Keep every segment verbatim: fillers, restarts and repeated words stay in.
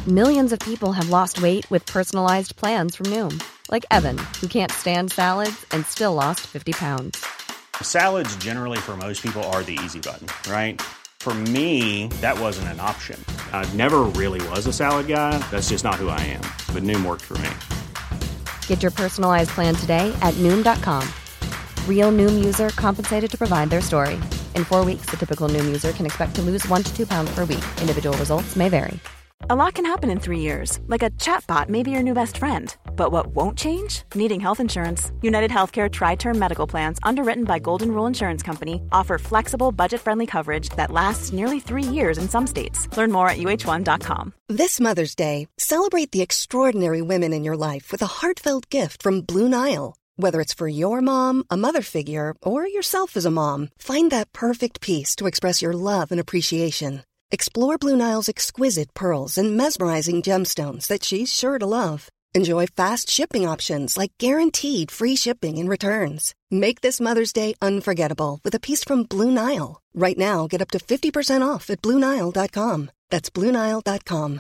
Millions of people have lost weight with personalized plans from Noom. Like Evan, who can't stand salads and still lost fifty pounds. Salads generally for most people are the easy button, right? For me, that wasn't an option. I never really was a salad guy. That's just not who I am. But Noom worked for me. Get your personalized plan today at Noom dot com. Real Noom user compensated to provide their story. In four weeks, the typical Noom user can expect to lose one to two pounds per week. Individual results may vary. A lot can happen in three years, like a chatbot may be your new best friend. But what won't change? Needing health insurance. United Healthcare Tri-Term Medical Plans, underwritten by Golden Rule Insurance Company, offer flexible, budget-friendly coverage that lasts nearly three years in some states. Learn more at U H one dot com. This Mother's Day, celebrate the extraordinary women in your life with a heartfelt gift from Blue Nile. Whether it's for your mom, a mother figure, or yourself as a mom, find that perfect piece to express your love and appreciation. Explore Blue Nile's exquisite pearls and mesmerizing gemstones that she's sure to love. Enjoy fast shipping options like guaranteed free shipping and returns. Make this Mother's Day unforgettable with a piece from Blue Nile. Right now, get up to fifty percent off at Blue Nile dot com. That's Blue Nile dot com.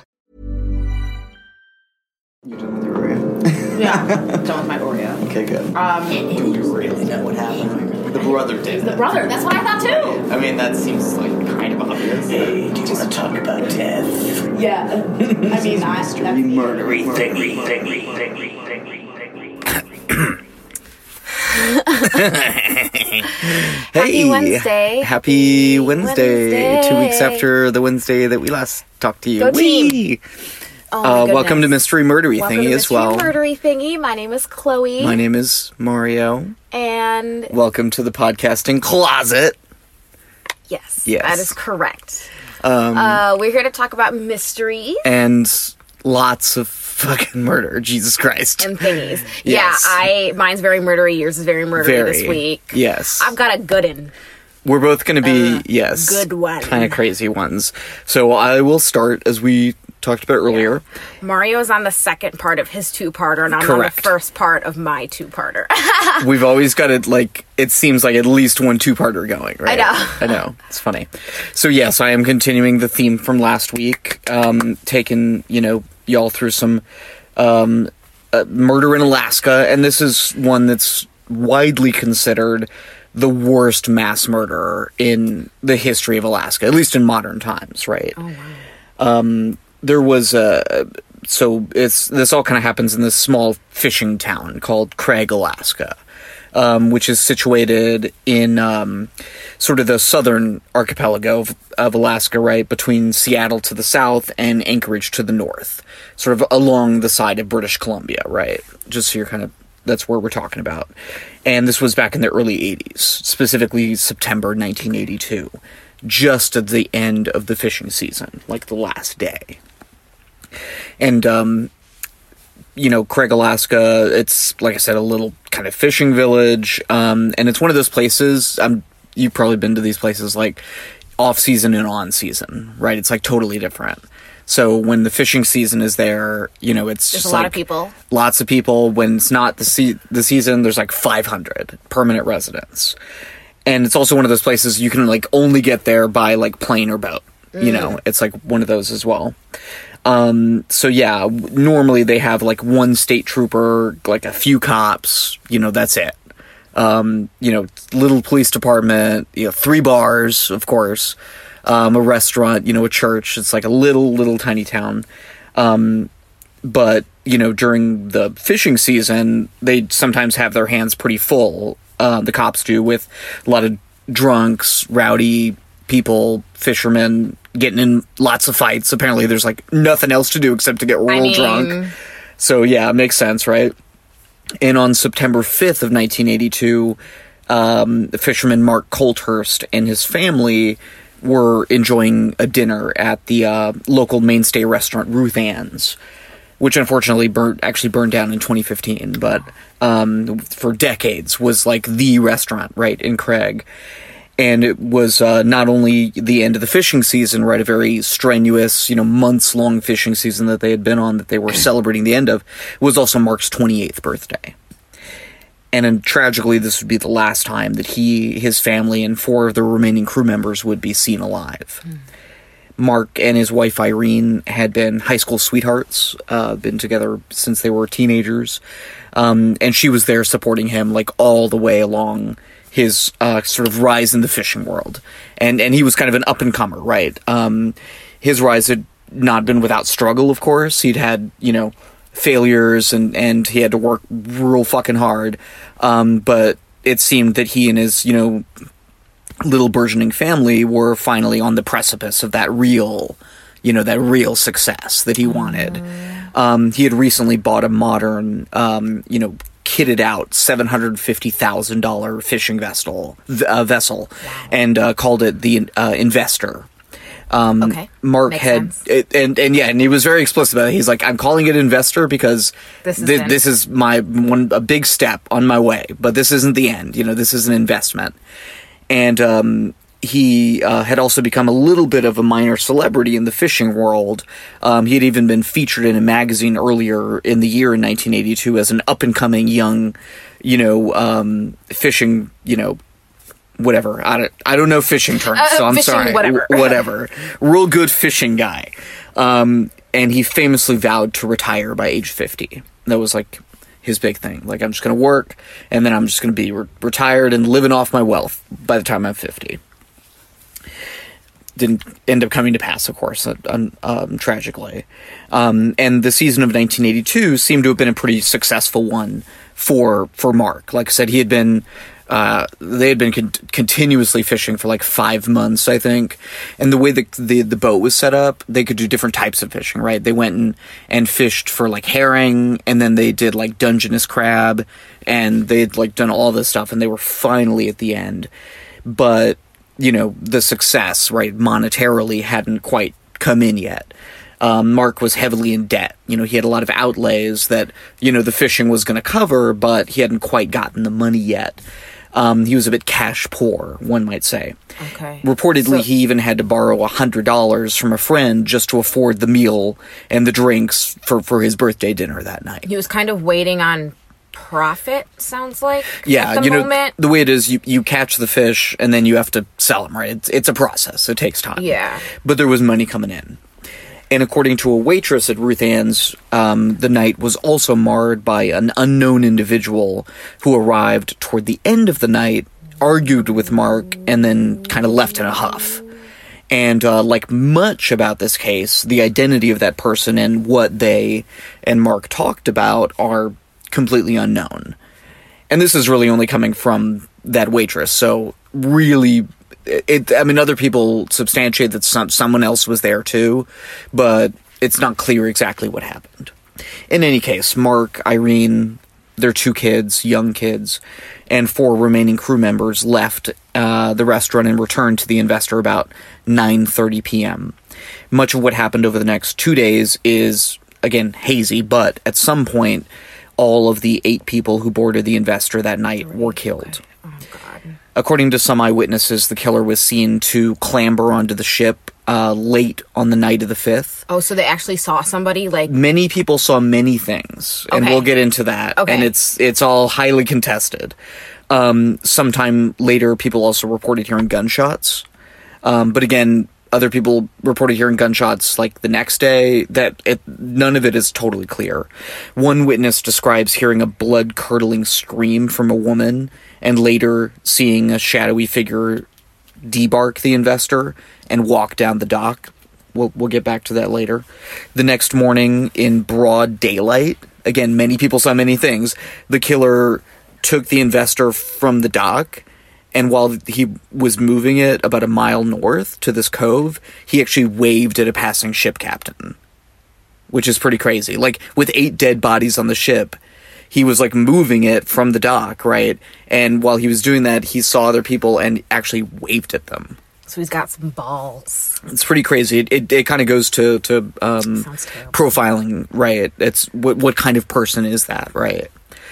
You're done with your Oreo? Yeah, done with my Oreo. Okay, good. Um, Do we really know what happened? The brother did. The brother, that's what I thought too. I mean, that seems like kind of obvious. Hey, do you want to talk about death? Yeah. I mean, I... Mystery, murdery, thingy, thingy, thingy, thingy, thingy. Hey, Happy Wednesday. Happy Wednesday. Wednesday. Two weeks after the Wednesday that we last talked to you. Go team. Whee! Oh my uh, goodness. welcome to Mystery Murdery Welcome Thingy to as Mystery well. Murdery Thingy. My name is Chloe. My name is Mario. And welcome to the podcasting closet. yes, Yes. that is correct. Um, uh, we're here to talk about mysteries and lots of fucking murder. Jesus Christ. and thingies. Yes. Yeah, I mine's very murdery. Yours is very murdery Very. this week. Yes. I've got a good one. We're both going to be, Uh, yes, good one. kind of crazy ones. So I will start, as we talked about earlier. Mario's on the second part of his two-parter, and I'm Correct. on the first part of my two-parter. We've always got it, like, it seems like at least one two-parter going, right? I know. I know. It's funny. So, yes, I am continuing the theme from last week, um, taking, you know, y'all through some um, uh, murder in Alaska, and this is one that's widely considered the worst mass murder in the history of Alaska, at least in modern times, right? Oh, wow. Um, there was a... So it's this all kind of happens in this small fishing town called Craig, Alaska, um, which is situated in um, sort of the southern archipelago of, of Alaska, right, between Seattle to the south and Anchorage to the north, sort of along the side of British Columbia, right? Just so you're kind of, that's where we're talking about. And this was back in the early eighties, specifically September nineteen eighty-two, just at the end of the fishing season, like the last day. And, um, you know, Craig, Alaska, it's, like I said, a little kind of fishing village, um, and it's one of those places, um, you've probably been to these places, like, off-season and on-season, right? It's, like, totally different. So when the fishing season is there, you know, it's There's just, a lot like, of people. Lots of people. When it's not the se- the season, there's, like, five hundred permanent residents. And it's also one of those places you can, like, only get there by, like, plane or boat. Mm. You know, it's, like, one of those as well. Um, so yeah, normally they have like one state trooper, like a few cops, you know, that's it. Um, you know, little police department, you know, three bars, of course, um, a restaurant, you know, a church. It's like a little, little tiny town. Um, but, you know, during the fishing season, they sometimes have their hands pretty full. Uh, the cops do, with a lot of drunks, rowdy people, fishermen, getting in lots of fights. Apparently there's like nothing else to do except to get real I mean... drunk. So yeah, it makes sense, right? And on September fifth of nineteen eighty-two, um, the fisherman Mark Colthurst and his family were enjoying a dinner at the uh, local mainstay restaurant Ruth Ann's, which unfortunately burnt actually burned down in twenty fifteen, but um, for decades was like the restaurant, right, in Craig. And it was uh, not only the end of the fishing season, right, a very strenuous, you know, months-long fishing season that they had been on that they were celebrating the end of, it was also Mark's twenty-eighth birthday. And then, tragically, this would be the last time that he, his family, and four of the remaining crew members would be seen alive. Mm. Mark and his wife Irene had been high school sweethearts, uh, been together since they were teenagers. Um, and she was there supporting him, like, all the way along his uh, sort of rise in the fishing world. And and he was kind of an up-and-comer, right? Um, his rise had not been without struggle, of course. He'd had, you know, failures, and, and he had to work real fucking hard. Um, but it seemed that he and his, you know, little burgeoning family were finally on the precipice of that real, you know, that real success that he wanted. Um, he had recently bought a modern, um, you know, kitted out seven hundred fifty thousand dollars fishing vessel, uh, vessel, wow. and uh, called it the uh, Investor. Um, okay. Mark Makes had, it, and, and yeah, and he was very explicit about it. He's like, I'm calling it Investor because this is, th- this is my one, a big step on my way, but this isn't the end. You know, this is an investment. And, um, he, uh, had also become a little bit of a minor celebrity in the fishing world. Um, he had even been featured in a magazine earlier in the year in nineteen eighty-two as an up-and-coming young, you know, um, fishing, you know, whatever. I don't, I don't know fishing terms, uh, so I'm fishing, sorry. Whatever. W- whatever. Real good fishing guy. Um, and he famously vowed to retire by age fifty. That was like his big thing. Like, I'm just going to work, and then I'm just going to be re- retired and living off my wealth by the time I'm fifty. Didn't end up coming to pass, of course, uh, um, tragically. Um, and the season of nineteen eighty-two seemed to have been a pretty successful one for for Mark. Like I said, he had been... Uh, they had been con- continuously fishing for like five months, I think. And the way the, the the boat was set up, they could do different types of fishing, right? They went and, and fished for like herring, and then they did like Dungeness crab, and they had like done all this stuff, and they were finally at the end. But, you know, the success, right, monetarily hadn't quite come in yet. Um, Mark was heavily in debt. You know, he had a lot of outlays that, you know, the fishing was going to cover, but he hadn't quite gotten the money yet. Um, he was a bit cash poor, one might say. Okay. Reportedly, so- he even had to borrow one hundred dollars from a friend just to afford the meal and the drinks for, for his birthday dinner that night. He was kind of waiting on profit, sounds like. Yeah, at the you know, moment. the way it is, you, you catch the fish and then you have to sell them, right? It's, it's a process. It takes time. Yeah. But there was money coming in. And according to a waitress at Ruth Ann's, um, the night was also marred by an unknown individual who arrived toward the end of the night, argued with Mark, and then kind of left in a huff. And uh, like much about this case, the identity of that person and what they and Mark talked about are completely unknown. And this is really only coming from that waitress, so really... It, I mean, other people substantiate that some, someone else was there too, but it's not clear exactly what happened. In any case, Mark, Irene, their two kids, young kids, and four remaining crew members left uh, the restaurant and returned to the Investor about nine thirty p.m. Much of what happened over the next two days is, again, hazy, but at some point, all of the eight people who boarded the Investor that night were killed. Oh, God. According to some eyewitnesses, the killer was seen to clamber onto the ship uh, late on the night of the fifth. Oh, so they actually saw somebody, like... Many people saw many things, and Okay. we'll get into that. Okay. And it's it's all highly contested. Um, sometime later, people also reported hearing gunshots. Um, but again, other people reported hearing gunshots like the next day. That it, none of it is totally clear. One witness describes hearing a blood-curdling scream from a woman, and later seeing a shadowy figure debark the Investor and walk down the dock. We'll, we'll get back to that later. The next morning, in broad daylight, again, many people saw many things, the killer took the Investor from the dock, and while he was moving it about a mile north to this cove, he actually waved at a passing ship captain, which is pretty crazy. Like, with eight dead bodies on the ship, he was, like, moving it from the dock, right? And while he was doing that, he saw other people and actually waved at them. So he's got some balls. It's pretty crazy. It it, it kind of goes to, to um, profiling, right? It's what what kind of person is that, right?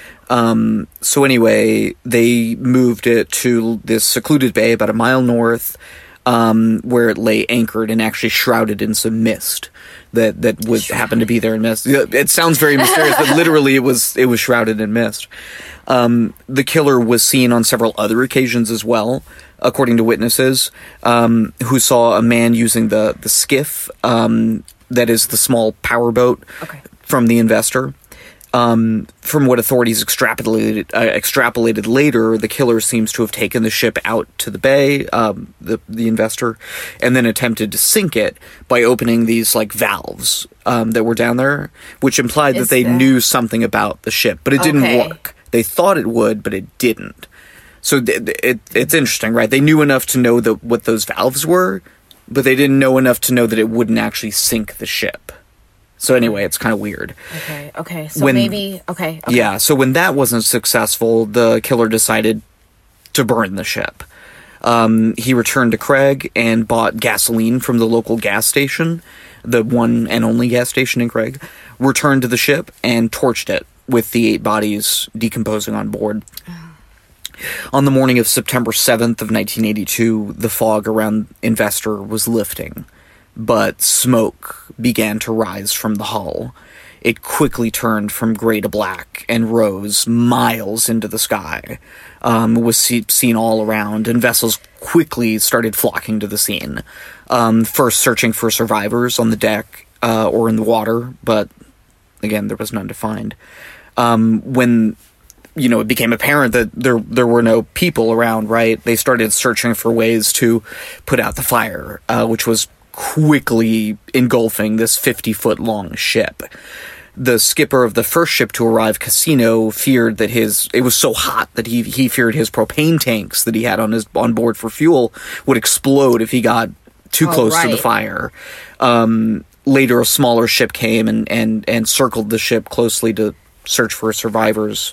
Um, so anyway, they moved it to this secluded bay about a mile north, um, where it lay anchored and actually shrouded in some mist that that would happen to be there in mist. It sounds very mysterious, but literally it was it was shrouded in mist. Um, the killer was seen on several other occasions as well, according to witnesses, um, who saw a man using the, the skiff, um, that is the small powerboat Okay. from the Investor. Um, from what authorities extrapolated, uh, extrapolated later, the killer seems to have taken the ship out to the bay, um, the, the Investor, and then attempted to sink it by opening these, like, valves um, that were down there, which implied Is that they that- knew something about the ship, but it didn't Okay. work. They thought it would, but it didn't. So th- th- it, it's interesting, right? They knew enough to know the, what those valves were, but they didn't know enough to know that it wouldn't actually sink the ship. So anyway, it's kind of weird. Okay. Okay. So When- maybe. Okay. okay. Yeah, so when that wasn't successful, the killer decided to burn the ship. Um, he returned to Craig and bought gasoline from the local gas station, the one and only gas station in Craig, returned to the ship and torched it with the eight bodies decomposing on board. On the morning of September seventh of nineteen eighty-two, the fog around Investor was lifting, but smoke began to rise from the hull. It quickly turned from gray to black and rose miles into the sky. Um, was see- seen all around, and vessels quickly started flocking to the scene. Um, first searching for survivors on the deck uh, or in the water, but again, there was none to find. Um, when you know, it became apparent that there there were no people around, right? They started searching for ways to put out the fire, uh, which was quickly engulfing this fifty-foot-long ship. The skipper of the first ship to arrive, Casino, feared that his it was so hot that he he feared his propane tanks that he had on his on board for fuel would explode if he got too Oh, close to the right. fire. Um, later, a smaller ship came and, and, and circled the ship closely to search for survivors.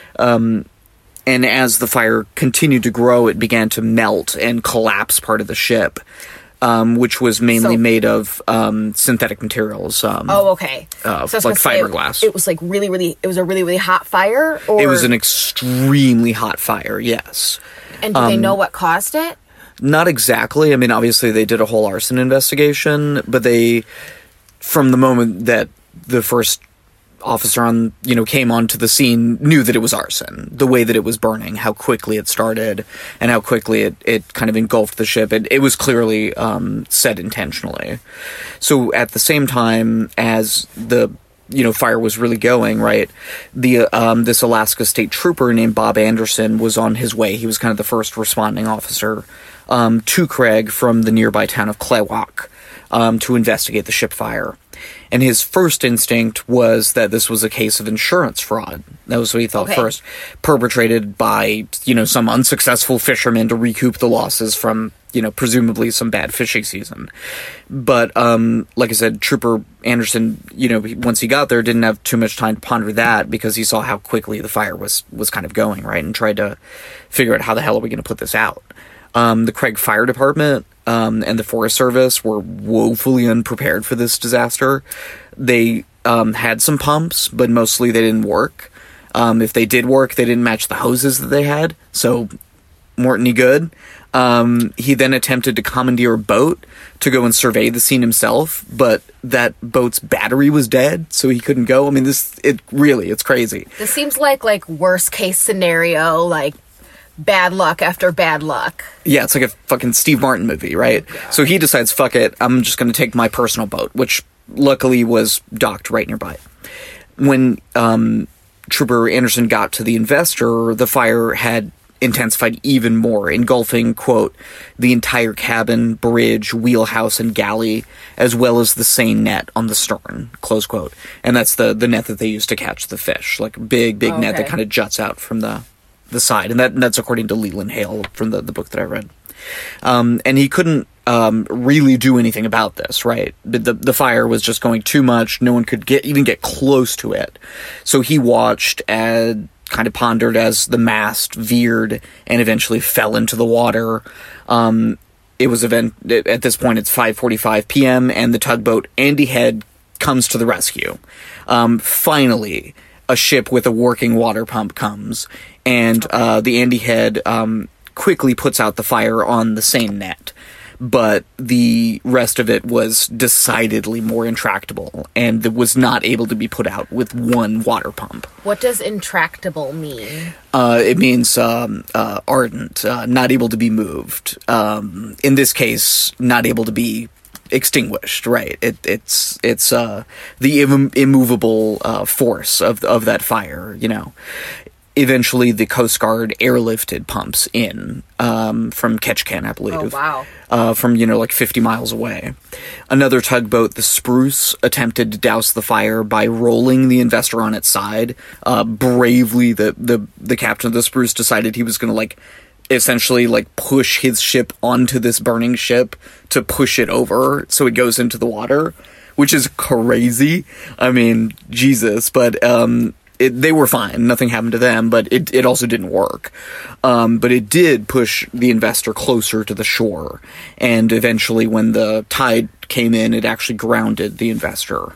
Um, and as the fire continued to grow, it began to melt and collapse part of the ship, um, which was mainly So- made of um, synthetic materials. Um, Oh, okay. Uh, So I was like gonna say, fiberglass. It was like really, really. It was a really, really hot fire. Or It was an extremely hot fire, yes. And do they know what caused it? Not exactly. I mean, obviously they did a whole arson investigation, but they, from the moment that the first officer on, you know, came onto the scene, knew that it was arson. The way that it was burning, how quickly it started, and how quickly it, it kind of engulfed the ship. It, it was clearly um, set intentionally. So at the same time as the you know, fire was really going, right? The um, this Alaska State Trooper named Bob Anderson was on his way. He was kind of the first responding officer um, to Craig from the nearby town of Klewak um, to investigate the ship fire. And his first instinct was that this was a case of insurance fraud. That was what he thought Okay. first. Perpetrated by, you know, some unsuccessful fisherman to recoup the losses from, you know, presumably some bad fishing season. But, um, like I said, Trooper Anderson, you know, he- once he got there, didn't have too much time to ponder that because he saw how quickly the fire was, was kind of going, right? And tried to figure out how the hell are we going to put this out. Um, the Craig Fire Department um, and the Forest Service were woefully unprepared for this disaster. They um, had some pumps, but mostly they didn't work. Um, if they did work, they didn't match the hoses that they had, so weren't any good. Um, he then attempted to commandeer a boat to go and survey the scene himself, but that boat's battery was dead, so he couldn't go. I mean, this, it really, it's crazy. This seems like like worst case scenario, like bad luck after bad luck. Yeah, it's like a fucking Steve Martin movie, right? So he decides, fuck it, I'm just going to take my personal boat, which luckily was docked right nearby. When um, Trooper Anderson got to the Investor, the fire had intensified even more, engulfing, quote, the entire cabin, bridge, wheelhouse, and galley, as well as the seine net on the stern, close quote. And that's the, the net that they use to catch the fish, like a big, big net that Okay. kind of juts out from the the side, and that that's according to Leland Hale from the, the book that I read. Um, and he couldn't um, really do anything about this, right? The, the the fire was just going too much. No one could get even get close to it. So he watched and kind of pondered as the mast veered and eventually fell into the water. Um, it was event at this point. It's five forty-five p.m. and the tugboat Andy Head comes to the rescue. Um, finally, a ship with a working water pump comes, and uh, the Andy Head um, quickly puts out the fire on the seine net. but the rest of it was decidedly more intractable and was not able to be put out with one water pump. What does intractable mean? Uh, it means um, uh, ardent, uh, not able to be moved. Um, in this case, not able to be extinguished. Right? It, it's it's uh, the Im- immovable uh, force of of that fire. You know. Eventually, the Coast Guard airlifted pumps in um, from Ketchikan, I believe. Oh, wow. Uh, from, you know, like fifty miles away. Another tugboat, the Spruce, attempted to douse the fire by rolling the Investor on its side. Uh, bravely, the, the, the captain of the Spruce decided he was going to, like, essentially, like, push his ship onto this burning ship to push it over so it goes into the water, which is crazy. I mean, Jesus, but... um It, they were fine. Nothing happened to them, but it, it also didn't work. Um, but it did push the Investor closer to the shore. And eventually, when the tide came in, it actually grounded the Investor.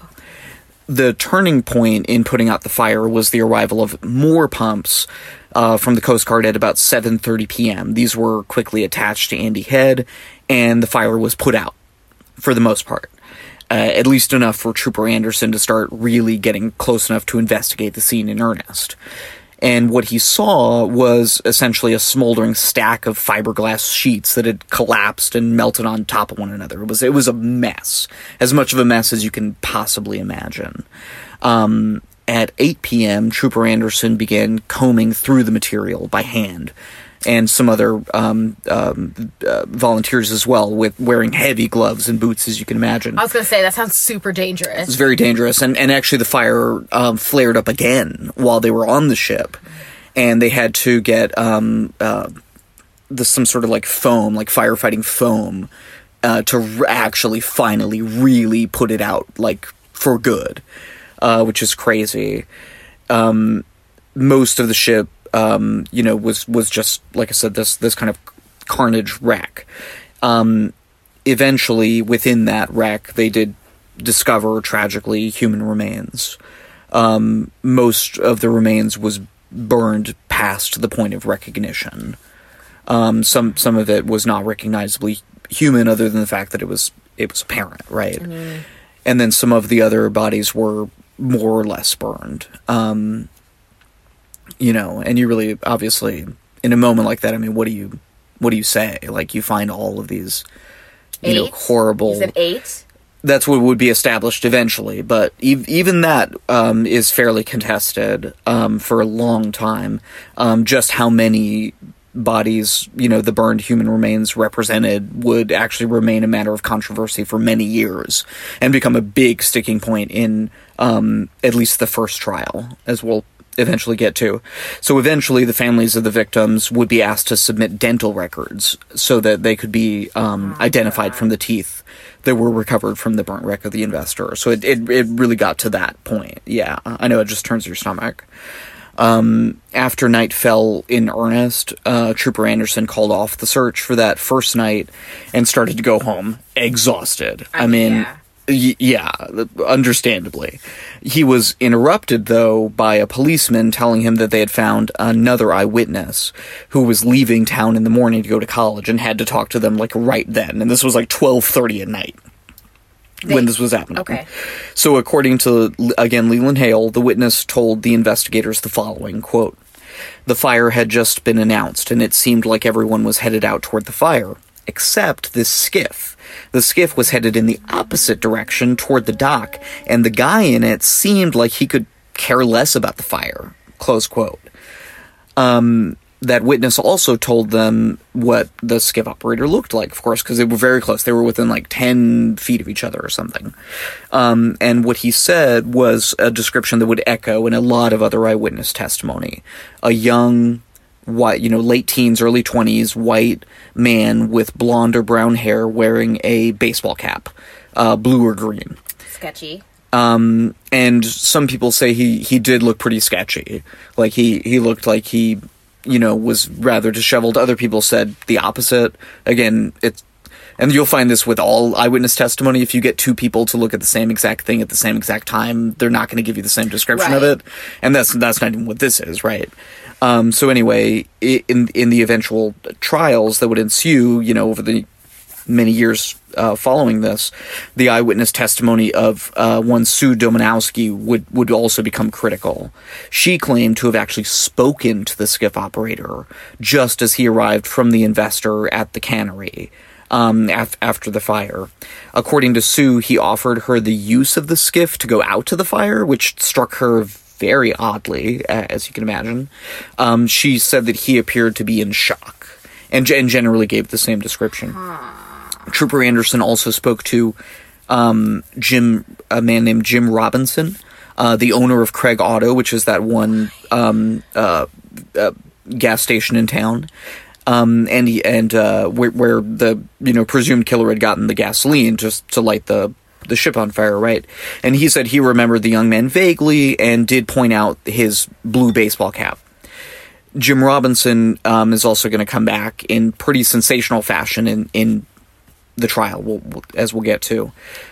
The turning point in putting out the fire was the arrival of more pumps uh, from the Coast Guard at about seven thirty p.m. These were quickly attached to Andy Head, and the fire was put out, for the most part. Uh, at least enough for Trooper Anderson to start really getting close enough to investigate the scene in earnest. And what he saw was essentially a smoldering stack of fiberglass sheets that had collapsed and melted on top of one another. It was it was a mess, as much of a mess as you can possibly imagine. Um, at eight p.m., Trooper Anderson began combing through the material by hand, and some other um, um, uh, volunteers as well, with wearing heavy gloves and boots, as you can imagine. I was going to say, that sounds super dangerous. It's very dangerous, and, and actually the fire um, flared up again while they were on the ship, and they had to get um, uh, the, some sort of like foam, like firefighting foam, uh, to r- actually finally really put it out, like, for good, uh, which is crazy. Um, most of the ship Um, you know, was, was just, like I said, this, this kind of carnage wreck. Um, eventually, within that wreck, they did discover, tragically, human remains. Um, most of the remains was burned past the point of recognition. Um, some, some of it was not recognizably human, other than the fact that it was, it was apparent, right? Mm-hmm. And then some of the other bodies were more or less burned. Um, You know, and you really, obviously, in a moment like that, I mean, what do you, what do you say? Like, you find all of these, you eight? know, horrible... Is it eight? That's what would be established eventually, but e- even that um, is fairly contested um, for a long time. Um, just how many bodies, you know, the burned human remains represented would actually remain a matter of controversy for many years and become a big sticking point in um, at least the first trial, as we'll eventually get to. So eventually the families of the victims would be asked to submit dental records so that they could be um, oh, identified God. from the teeth that were recovered from the burnt wreck of the Investor. So it, it, it really got to that point. Yeah, I know, it just turns your stomach. Um, after night fell in earnest, uh, Trooper Anderson called off the search for that first night and started to go home exhausted. I, I mean... Yeah. Y- yeah, understandably. He was interrupted, though, by a policeman telling him that they had found another eyewitness who was leaving town in the morning to go to college and had to talk to them, like, right then. And this was, like, twelve thirty at night they, when this was happening. Okay. So, according to, again, Leland Hale, the witness told the investigators the following, quote, "The fire had just been announced, and it seemed like everyone was headed out toward the fire, except this skiff. The skiff was headed in the opposite direction toward the dock, and the guy in it seemed like he could care less about the fire." Close quote. Um, that witness also told them what the skiff operator looked like, of course, because they were very close. They were within like ten feet of each other or something. Um, and what he said was a description that would echo in a lot of other eyewitness testimony. A young... white, you know, late teens, early twenties, white man with blonde or brown hair wearing a baseball cap, uh, blue or green. Sketchy. Um, and some people say he, he did look pretty sketchy. Like, he, he looked like he, you know, was rather disheveled. Other people said the opposite. Again, it's, and you'll find this with all eyewitness testimony. If you get two people to look at the same exact thing at the same exact time, they're not going to give you the same description right. of it. And that's, that's not even what this is, right? Um, so anyway, in in the eventual trials that would ensue, you know, over the many years uh, following this, the eyewitness testimony of uh, one Sue Domanowski would, would also become critical. She claimed to have actually spoken to the skiff operator just as he arrived from the investor at the cannery um, af- after the fire. According to Sue, he offered her the use of the skiff to go out to the fire, which struck her very oddly, as you can imagine. Um, she said that he appeared to be in shock, and, and generally gave the same description. Trooper Anderson also spoke to um, Jim, a man named Jim Robinson, uh, the owner of Craig Auto, which is that one um, uh, uh, gas station in town, um, and he, and uh, where, where the you know presumed killer had gotten the gasoline just to light the the ship on fire, right? And he said he remembered the young man vaguely and did point out his blue baseball cap. Jim Robinson um, is also going to come back in pretty sensational fashion in, in the trial, we'll, we'll, as we'll get to.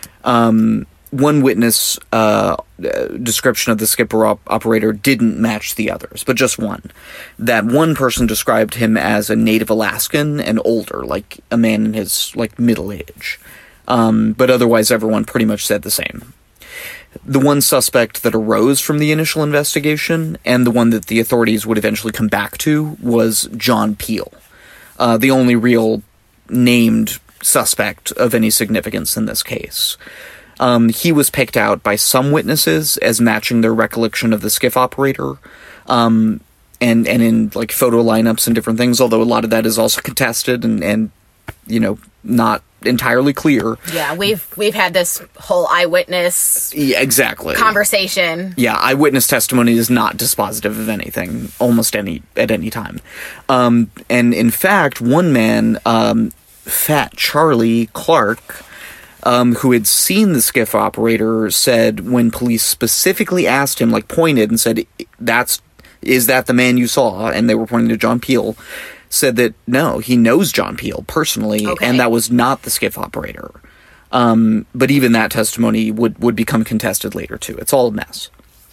Um, one witness uh, description of the skipper op- operator didn't match the others, but just one. That one person described him as a native Alaskan and older, like a man in his like middle age. Um, but otherwise everyone pretty much said the same. The one suspect that arose from the initial investigation, and the one that the authorities would eventually come back to, was John Peel, uh, the only real named suspect of any significance in this case. Um, he was picked out by some witnesses as matching their recollection of the skiff operator, um, and, and in like photo lineups and different things, although a lot of that is also contested and, and you know, not entirely clear. Yeah, we've we've had this whole eyewitness yeah, exactly. conversation. Yeah, eyewitness testimony is not dispositive of anything, almost any at any time. Um, and in fact, one man, um, Fat Charlie Clark, um, who had seen the skiff operator, said when police specifically asked him, like pointed and said, "That's is that the man you saw?" and they were pointing to John Peel, said that no, he knows John Peel personally, okay. and that was not the skiff operator. Um, but even that testimony would, would become contested later, too. It's all a mess.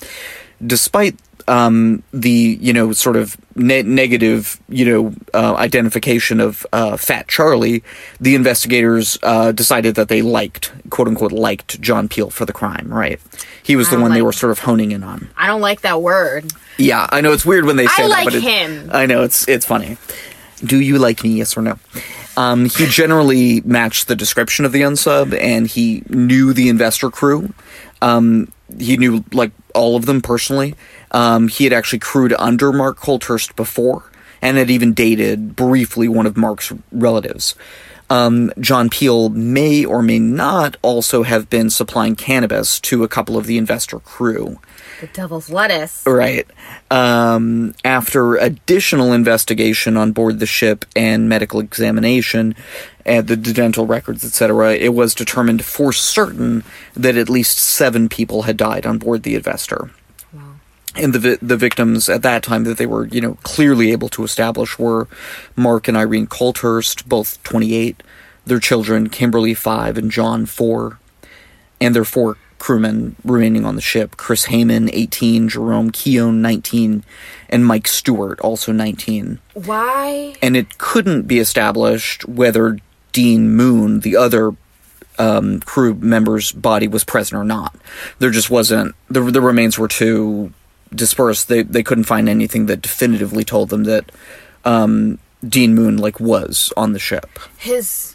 Despite um, the, you know, sort of ne- negative, you know, uh, identification of uh, Fat Charlie, the investigators uh, decided that they liked, quote-unquote, liked John Peel for the crime, right? He was the one like, they were sort of honing in on. I don't like that word. Yeah, I know, it's weird when they say I that. like but it, him. I know, it's it's funny. Do you like me, yes or no? Um, he generally matched the description of the unsub, and he knew the investor crew. Um, he knew, like, all of them personally. Um, he had actually crewed under Mark Colthurst before, and had even dated, briefly, one of Mark's relatives. Um, John Peel may or may not also have been supplying cannabis to a couple of the investor crew. The devil's lettuce. Right. Um, after additional investigation on board the ship and medical examination, and the dental records, et cetera, it was determined for certain that at least seven people had died on board the Investor. Wow. And the vi- the victims at that time that they were, you know, clearly able to establish were Mark and Irene Colthurst, both twenty-eight, their children, Kimberly, five, and John, four, and their four crewmen remaining on the ship, Chris Heyman, eighteen, Jerome Keown, nineteen, and Mike Stewart, also nineteen. Why? And it couldn't be established whether Dean Moon, the other um, crew member's body, was present or not. There just wasn't, the, the remains were too dispersed. They they couldn't find anything that definitively told them that um, Dean Moon, like, was on the ship. His...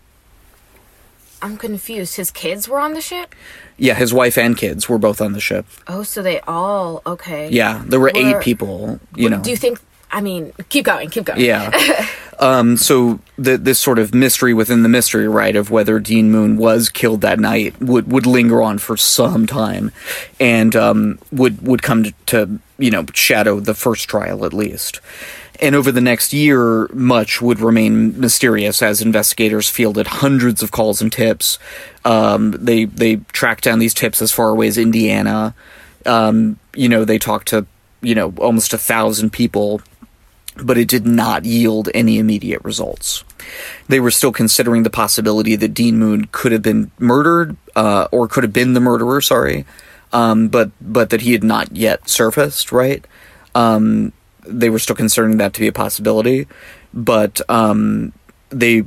I'm confused. His kids were on the ship? Yeah, his wife and kids were both on the ship. Oh, so they all... Okay. Yeah, there were, were eight people, you know. Do you think... I mean, keep going, keep going. Yeah. um, so the, this sort of mystery within the mystery, right, of whether Dean Moon was killed that night would, would linger on for some time, and um, would, would come to, to, you know, shadow the first trial at least. And over the next year, much would remain mysterious as investigators fielded hundreds of calls and tips. Um, they they tracked down these tips as far away as Indiana. Um, you know, they talked to, you know, almost a thousand people, but it did not yield any immediate results. They were still considering the possibility that Dean Moon could have been murdered, uh, or could have been the murderer, sorry, um, but but that he had not yet surfaced, right? Um They were still considering that to be a possibility, but um, they,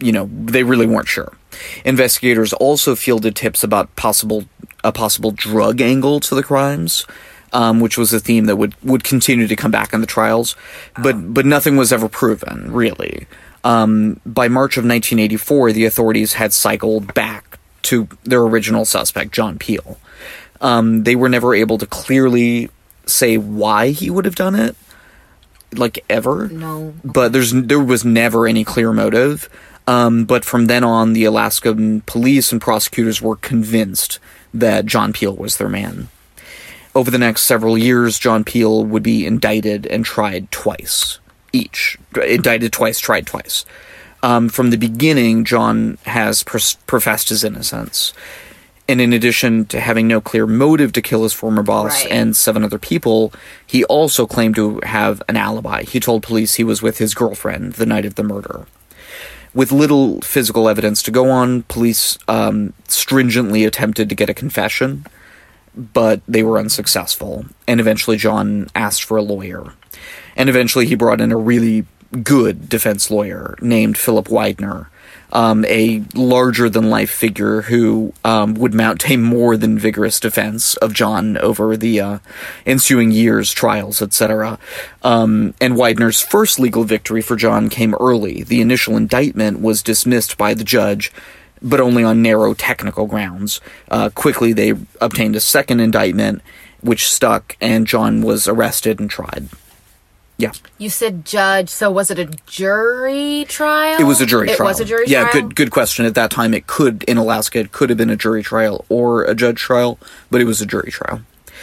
you know, they really weren't sure. Investigators also fielded tips about possible a possible drug angle to the crimes, um, which was a theme that would, would continue to come back in the trials, but but nothing was ever proven, really. Um, by March of nineteen eighty-four, the authorities had cycled back to their original suspect, John Peel. Um, they were never able to clearly say why he would have done it, like, ever. No. But there's there was never any clear motive. Um, but from then on, the Alaskan police and prosecutors were convinced that John Peel was their man. Over the next several years, John Peel would be indicted and tried twice, each. Indicted twice, tried twice. Um, from the beginning, John has pros- professed his innocence. And in addition to having no clear motive to kill his former boss right. and seven other people, he also claimed to have an alibi. He told police he was with his girlfriend the night of the murder. With little physical evidence to go on, police um, stringently attempted to get a confession, but they were unsuccessful. And eventually John asked for a lawyer. And eventually he brought in a really good defense lawyer named Philip Widener, um, a larger-than-life figure who um, would mount a more than vigorous defense of John over the uh, ensuing years, trials, et cetera. Um, and Widener's first legal victory for John came early. The initial indictment was dismissed by the judge, but only on narrow technical grounds. Uh, quickly, they obtained a second indictment, which stuck, and John was arrested and tried. Yeah. You said judge, so was it a jury trial? It was a jury it trial. It was a jury yeah, trial? Yeah, good good question. At that time, it could, in Alaska, it could have been a jury trial or a judge trial, but it was a jury trial.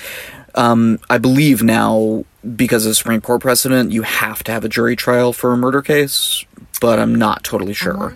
Um, I believe now, because of Supreme Court precedent, you have to have a jury trial for a murder case, but I'm not totally sure.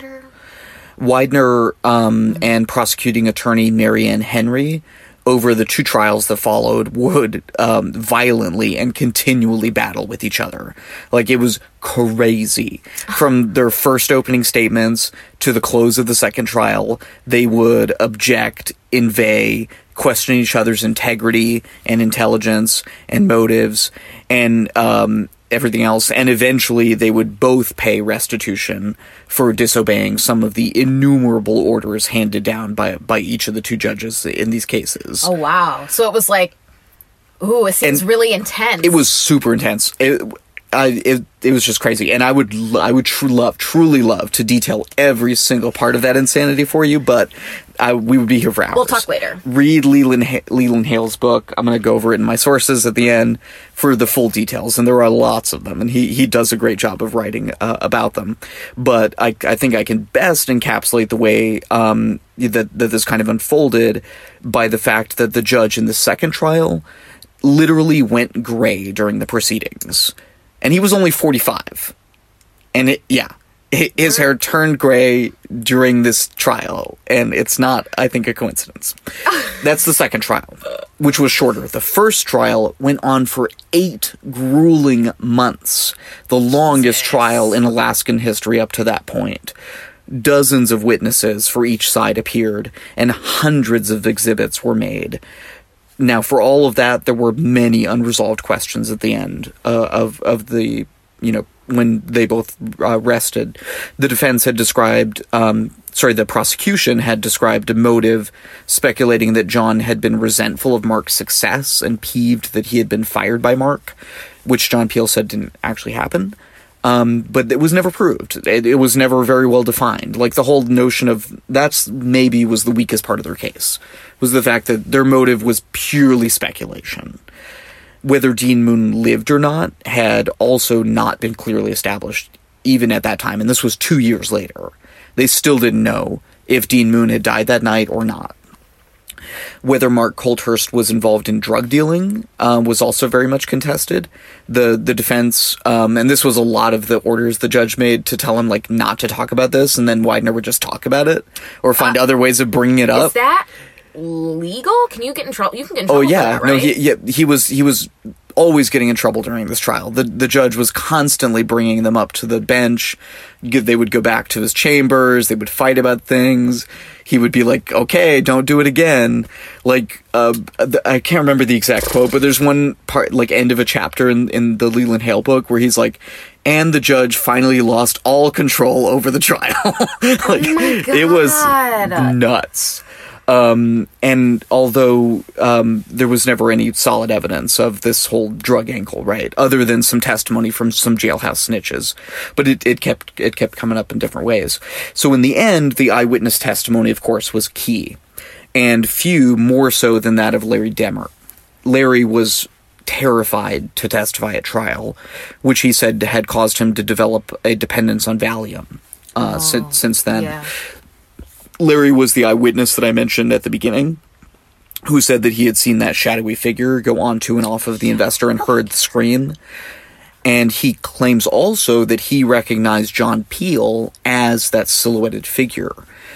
Widener um, mm-hmm. and prosecuting attorney Marianne Henry, over the two trials that followed, would um, violently and continually battle with each other. Like, it was crazy. From their first opening statements to the close of the second trial, they would object, inveigh, question each other's integrity and intelligence and motives and um, everything else. And eventually they would both pay restitution for disobeying some of the innumerable orders handed down by by each of the two judges in these cases. Oh, wow. So it was like, ooh, it seems and really intense. It was super intense. It, I, it, it was just crazy. And I would I would tr- love, truly love to detail every single part of that insanity for you, but I, we would be here for hours. We'll talk later. Read Leland, Leland Hale's book. I'm going to go over it in my sources at the end for the full details, and there are lots of them, and he, he does a great job of writing uh, about them. But I, I think I can best encapsulate the way um, that, that this kind of unfolded by the fact that the judge in the second trial literally went gray during the proceedings. And he was only forty-five. And it, yeah, his hair turned gray during this trial. And it's not, I think, a coincidence. That's the second trial, which was shorter. The first trial went on for eight grueling months. The longest Jesus. trial in Alaskan history up to that point. Dozens of witnesses for each side appeared, and hundreds of exhibits were made. Now, for all of that, there were many unresolved questions at the end uh, of of the, you know, when they both uh, rested. The defense had described, um, sorry, the prosecution had described a motive speculating that John had been resentful of Mark's success and peeved that he had been fired by Mark, which John Peel said didn't actually happen. Um, but it was never proved. It, it was never very well defined. Like, the whole notion of that's maybe was the weakest part of their case, was the fact that their motive was purely speculation. Whether Dean Moon lived or not had also not been clearly established, even at that time, and this was two years later. They still didn't know if Dean Moon had died that night or not. Whether Mark Colthurst was involved in drug dealing uh, was also very much contested. The the defense, um, and this was a lot of the orders the judge made to tell him, like, not to talk about this, and then Widener would just talk about it or find uh, other ways of bringing it up. Is that legal? Can you get in trouble? You can get in trouble. Oh yeah, for that, right? no, he, yeah, he was he was always getting in trouble during this trial. The the judge was constantly bringing them up to the bench. They would go back to his chambers. They would fight about things. He would be like, okay, don't do it again. Like, uh, I can't remember the exact quote, but there's one part, like, end of a chapter in, in the Leland Hale book where he's like, and the judge finally lost all control over the trial. Like, oh my God. It was nuts. Um, and although, um, there was never any solid evidence of this whole drug angle, right? Other than some testimony from some jailhouse snitches. But it, it kept, it kept coming up in different ways. So in the end, the eyewitness testimony, of course, was key. And few more so than that of Larry Demer. Larry was terrified to testify at trial, which he said had caused him to develop a dependence on Valium, uh, oh, since, since then. Yeah. Larry was the eyewitness that I mentioned at the beginning, who said that he had seen that shadowy figure go onto and off of the investor and heard the scream. And he claims also that he recognized John Peel as that silhouetted figure.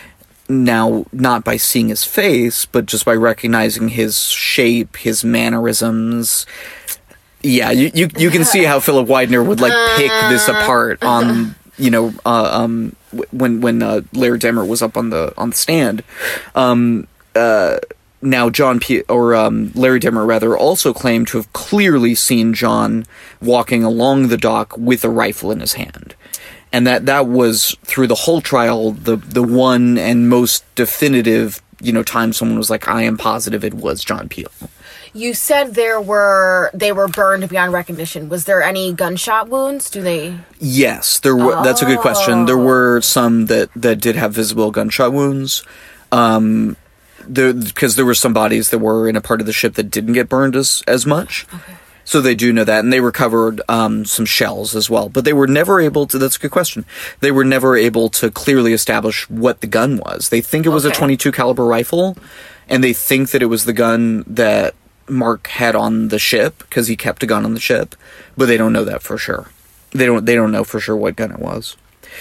Now, not by seeing his face, but just by recognizing his shape, his mannerisms. Yeah, you you, you can see how Philip Widener would, like, pick this apart on, you know, uh, um... when when uh, Larry Demer was up on the on the stand. Um, uh, now John P or um, Larry Demer rather also claimed to have clearly seen John walking along the dock with a rifle in his hand, and that that was through the whole trial the the one and most definitive, you know, time someone was like, I am positive it was John Peel. You said there were they were burned beyond recognition. Was there any gunshot wounds? Do they? Yes, there were. Oh. That's a good question. There were some that, that did have visible gunshot wounds. Um, there because there were some bodies that were in a part of the ship that didn't get burned as as much. Okay. So they do know that, and they recovered um, some shells as well. But they were never able to. That's a good question. They were never able to clearly establish what the gun was. They think it was okay. a twenty-two caliber rifle, and they think that it was the gun that Mark had on the ship because he kept a gun on the ship, but they don't know that for sure. They don't. They don't know for sure what gun it was.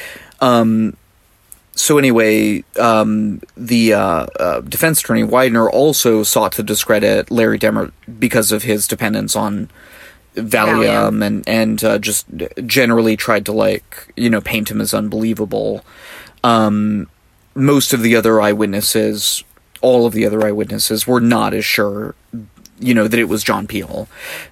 Um. So anyway, um, the uh, uh, defense attorney Widener also sought to discredit Larry Demer because of his dependence on Valium, Valium. and and uh, just generally tried to, like, you know, paint him as unbelievable. Um, most of the other eyewitnesses, all of the other eyewitnesses, were not as sure, you know, that it was John Peel.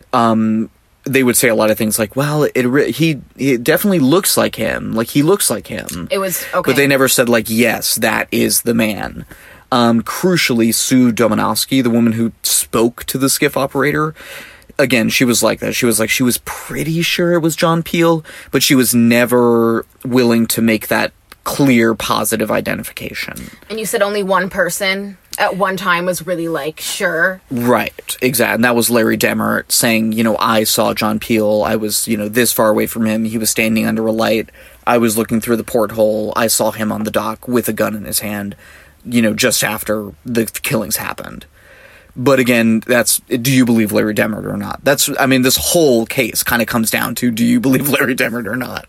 Um, they would say a lot of things like, well, it re- he it definitely looks like him. Like, he looks like him. It was, okay. But they never said, like, yes, that is the man. Um, crucially, Sue Domanowski, the woman who spoke to the skiff operator, again, she was like that. She was like, she was pretty sure it was John Peel, but she was never willing to make that clear, positive identification. And you said only one person at one time was really, like, sure? Right, exactly. And that was Larry Demer saying, you know, I saw John Peel. I was, you know, this far away from him. He was standing under a light. I was looking through the porthole. I saw him on the dock with a gun in his hand, you know, just after the killings happened. But again, that's, do you believe Larry Demer or not? That's, I mean, this whole case kind of comes down to, do you believe Larry Demer or not?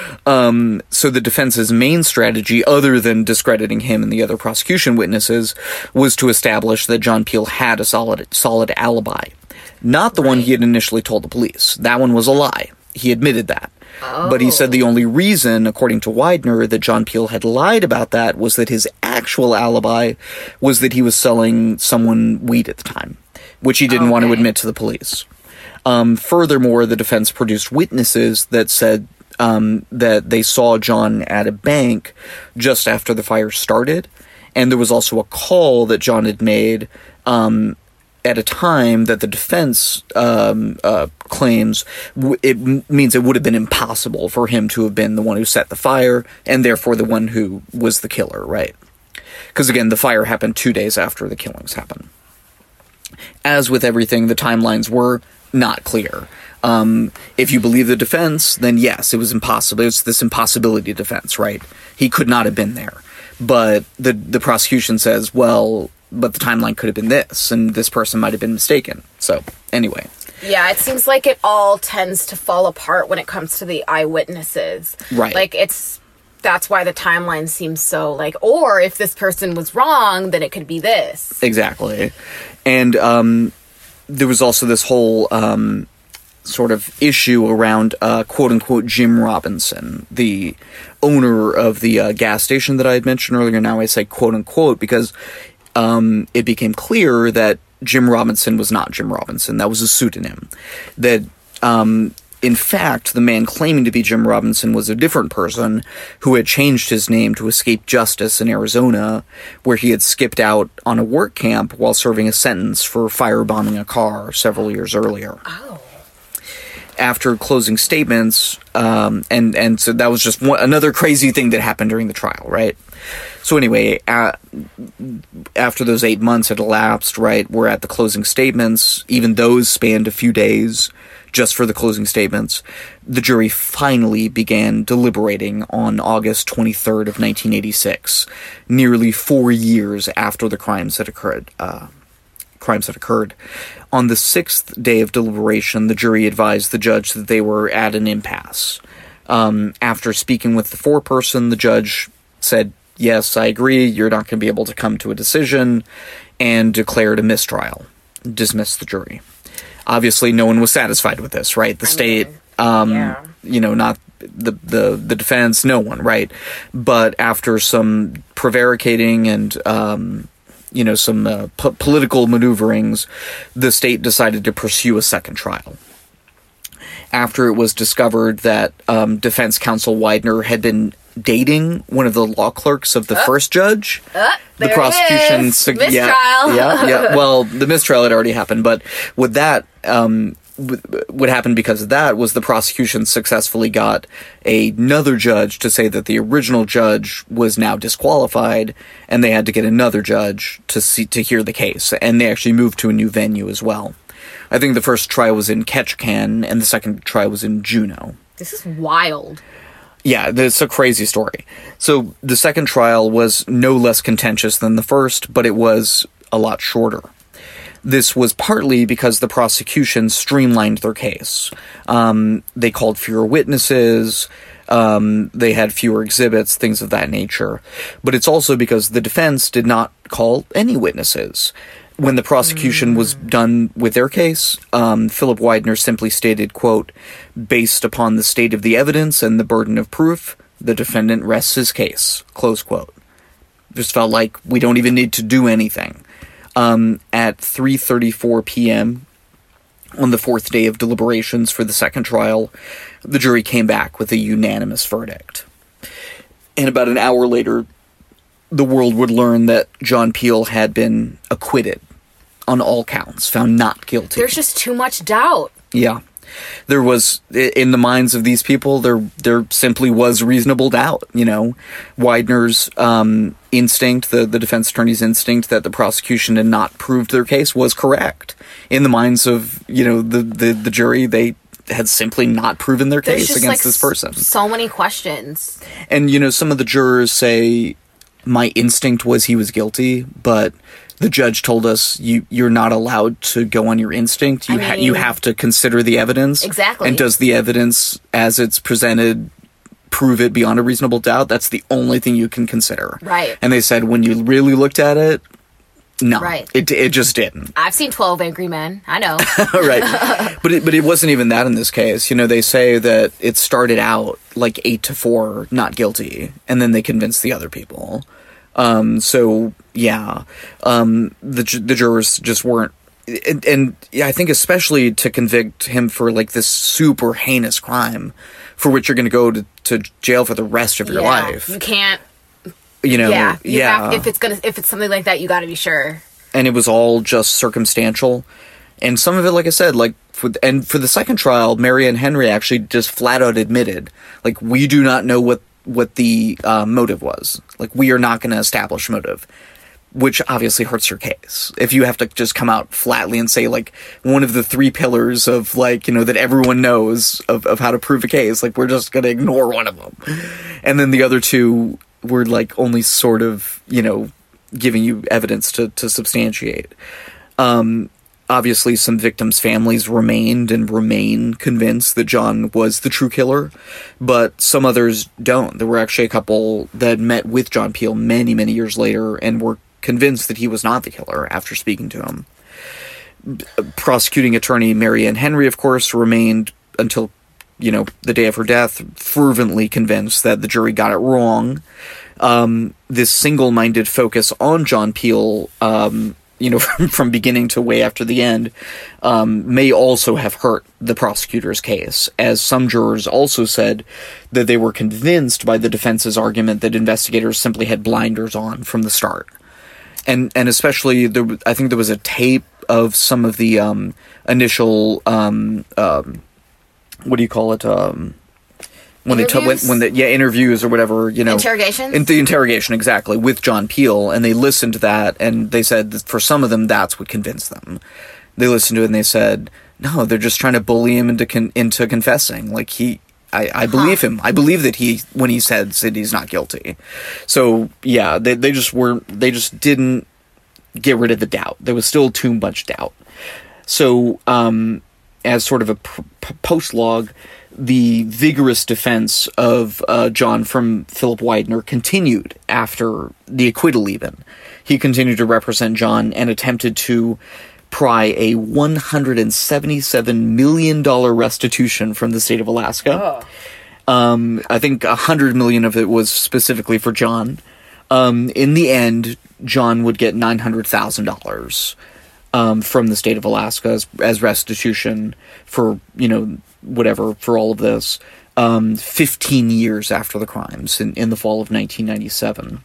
Um, so the defense's main strategy, other than discrediting him and the other prosecution witnesses, was to establish that John Peel had a solid, solid alibi. Not the right. one he had initially told the police. That one was a lie. He admitted that. Oh. But he said the only reason, according to Widener, that John Peel had lied about that was that his actual alibi was that he was selling someone weed at the time, which he didn't okay. want to admit to the police. Um, furthermore, the defense produced witnesses that said um, that they saw John at a bank just after the fire started, and there was also a call that John had made um at a time that the defense um, uh, claims w- it m- means it would have been impossible for him to have been the one who set the fire, and therefore the one who was the killer, right? Because, again, the fire happened two days after the killings happened. As with everything, the timelines were not clear. Um, if you believe the defense, then yes, it was impossible. It's this impossibility defense, right? He could not have been there. But the the prosecution says, well, but the timeline could have been this, and this person might have been mistaken. So, anyway. Yeah, it seems like it all tends to fall apart when it comes to the eyewitnesses. Right. Like, it's, that's why the timeline seems so, like, or if this person was wrong, then it could be this. Exactly. And, um, there was also this whole, um, sort of issue around uh, quote-unquote Jim Robinson, the owner of the uh, gas station that I had mentioned earlier. Now I say quote-unquote because um, it became clear that Jim Robinson was not Jim Robinson. That was a pseudonym. That, um, in fact, the man claiming to be Jim Robinson was a different person who had changed his name to escape justice in Arizona, where he had skipped out on a work camp while serving a sentence for firebombing a car several years earlier. Oh. After closing statements, um, and, and so that was just one, another crazy thing that happened during the trial, right? So anyway, uh, after those eight months had elapsed, right, we're at the closing statements. Even those spanned a few days just for the closing statements. The jury finally began deliberating on August twenty-third of nineteen eighty-six, nearly four years after the crimes had occurred. Uh, crimes had occurred. On the sixth day of deliberation, the jury advised the judge that they were at an impasse. Um, after speaking with the foreperson, the judge said, yes, I agree, you're not going to be able to come to a decision, and declared a mistrial. Dismissed the jury. Obviously, no one was satisfied with this, right? The I state, mean, um, yeah. you know, not the, the, the defense, no one, right? But after some prevaricating and, um, you know, some uh, po- political maneuverings, the state decided to pursue a second trial. After it was discovered that um, defense counsel Widener had been dating one of the law clerks of the uh, first judge, uh, the prosecution... Sig- mistrial! Yeah, yeah, yeah. Well, the mistrial had already happened, but with that... Um, what happened because of that was the prosecution successfully got another judge to say that the original judge was now disqualified, and they had to get another judge to see to hear the case, and they actually moved to a new venue as well. I think the first trial was in Ketchikan, and the second trial was in Juneau. This is wild. Yeah, it's a crazy story. So the second trial was no less contentious than the first, but it was a lot shorter. This was partly because the prosecution streamlined their case. Um, they called fewer witnesses, um, they had fewer exhibits, things of that nature. But it's also because the defense did not call any witnesses. When the prosecution mm. was done with their case, um, Philip Widener simply stated, quote, based upon the state of the evidence and the burden of proof, the defendant rests his case, close quote. Just felt like we don't even need to do anything. Um, at three thirty-four p.m. on the fourth day of deliberations for the second trial, the jury came back with a unanimous verdict. And about an hour later, the world would learn that John Peel had been acquitted on all counts, found not guilty. There's just too much doubt. Yeah. There was, in the minds of these people, there there simply was reasonable doubt, you know. Widener's um, instinct, the, the defense attorney's instinct that the prosecution had not proved their case was correct. In the minds of, you know, the, the, the jury, they had simply not proven their case against like this person. So many questions. And, you know, some of the jurors say, my instinct was he was guilty, but... the judge told us you, you're not allowed to go on your instinct. You, I mean, ha- you have to consider the evidence. Exactly. And does the evidence, as it's presented, prove it beyond a reasonable doubt? That's the only thing you can consider. Right. And they said when you really looked at it, no. Right. It, it just didn't. I've seen twelve Angry Men. I know. Right. But it, but it wasn't even that in this case. You know, they say that it started out like eight to four, not guilty, and then they convinced the other people. Um, so, yeah, um, the the jurors just weren't, and, and yeah, I think especially to convict him for, like, this super heinous crime for which you're going to go to, to jail for the rest of your yeah, life. You can't, you know, yeah, you yeah. have, if it's gonna, if it's something like that, you gotta be sure. And it was all just circumstantial. And some of it, like I said, like, for, and for the second trial, Marianne Henry actually just flat out admitted, like, we do not know what what the uh, motive was. Like, we are not going to establish motive, which obviously hurts your case. If you have to just come out flatly and say, like, one of the three pillars of, like, you know, that everyone knows of, of how to prove a case, like, we're just going to ignore one of them. And then the other two were, like, only sort of, you know, giving you evidence to, to substantiate. Um, Obviously, some victims' families remained and remain convinced that John was the true killer, but some others don't. There were actually a couple that met with John Peel many, many years later and were convinced that he was not the killer after speaking to him. prosecuting attorney Marianne Henry, of course, remained until, you know, the day of her death, fervently convinced that the jury got it wrong. Um, this single-minded focus on John Peel, um, you know, from, from beginning to way after the end, um, may also have hurt the prosecutor's case, as some jurors also said that they were convinced by the defense's argument that investigators simply had blinders on from the start. And and especially, there, I think there was a tape of some of the um, initial, um, um, what do you call it, um, when interviews? they took when, when the yeah interviews or whatever, you know, interrogations, in the interrogation exactly with John Peel, and they listened to that, and they said that for some of them that's what convinced them. They listened to it and they said, no, they're just trying to bully him into con- into confessing. Like he. I, I believe huh. him. I believe that he, when he said, said he's not guilty. So, yeah, they they just weren't, they just didn't get rid of the doubt. There was still too much doubt. So, um, as sort of a p- p- post-log, the vigorous defense of uh, John from Philip Widener continued after the acquittal even. He continued to represent John and attempted to pry a one hundred seventy-seven million dollars restitution from the state of Alaska. Oh. Um, I think one hundred million dollars of it was specifically for John. Um, in the end, John would get nine hundred thousand dollars um, from the state of Alaska as, as restitution for, you know, whatever, for all of this, um, fifteen years after the crimes in, in the fall of nineteen ninety-seven.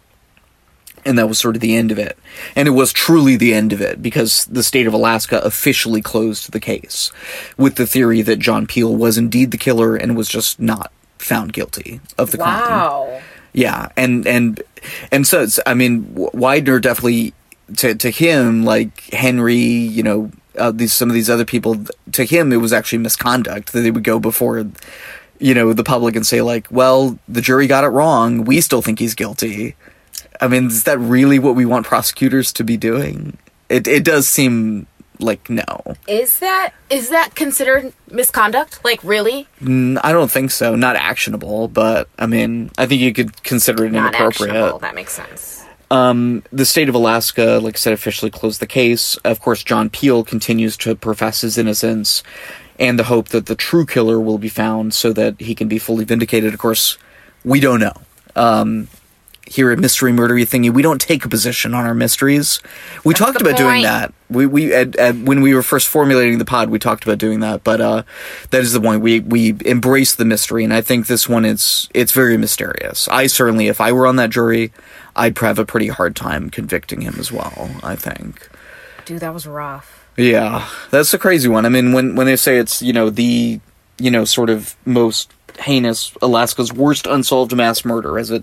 And that was sort of the end of it. And it was truly the end of it, because the state of Alaska officially closed the case with the theory that John Peel was indeed the killer and was just not found guilty of the crime. Wow. Yeah, and and and so it's, I mean, Widener definitely, to to him, like Henry, you know, uh, these some of these other people, to him it was actually misconduct that they would go before, you know, the public and say like, well, the jury got it wrong. We still think he's guilty. I mean, is that really what we want prosecutors to be doing? It it does seem like no. Is that is that considered misconduct? Like, really? Mm, I don't think so. Not actionable, but I mean, I think you could consider it Not inappropriate. Actionable. That makes sense. Um, the state of Alaska, like I said, officially closed the case. Of course, John Peel continues to profess his innocence and the hope that the true killer will be found so that he can be fully vindicated. Of course, we don't know. Um, here at Mystery Murdery Thingy, we don't take a position on our mysteries. We That's talked about point. doing that. We we at, at, when we were first formulating the pod, we talked about doing that. But uh, that is the point. We we embrace the mystery, and I think this one is it's very mysterious. I certainly, if I were on that jury, I'd have a pretty hard time convicting him as well, I think. Dude, that was rough. Yeah, that's a crazy one. I mean, when when they say it's, you know, the, you know, sort of most heinous, Alaska's worst unsolved mass murder, as it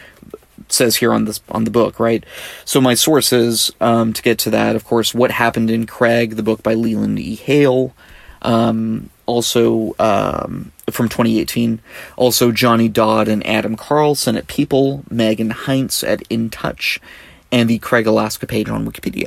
says here on this on the book, right? So my sources, um, to get to that, of course, What Happened in Craig, the book by Leland E. Hale, um, also um, from twenty eighteen, also Johnny Dodd and Adam Carlson at People, Megan Heinz at In Touch, and the Craig, Alaska page on Wikipedia.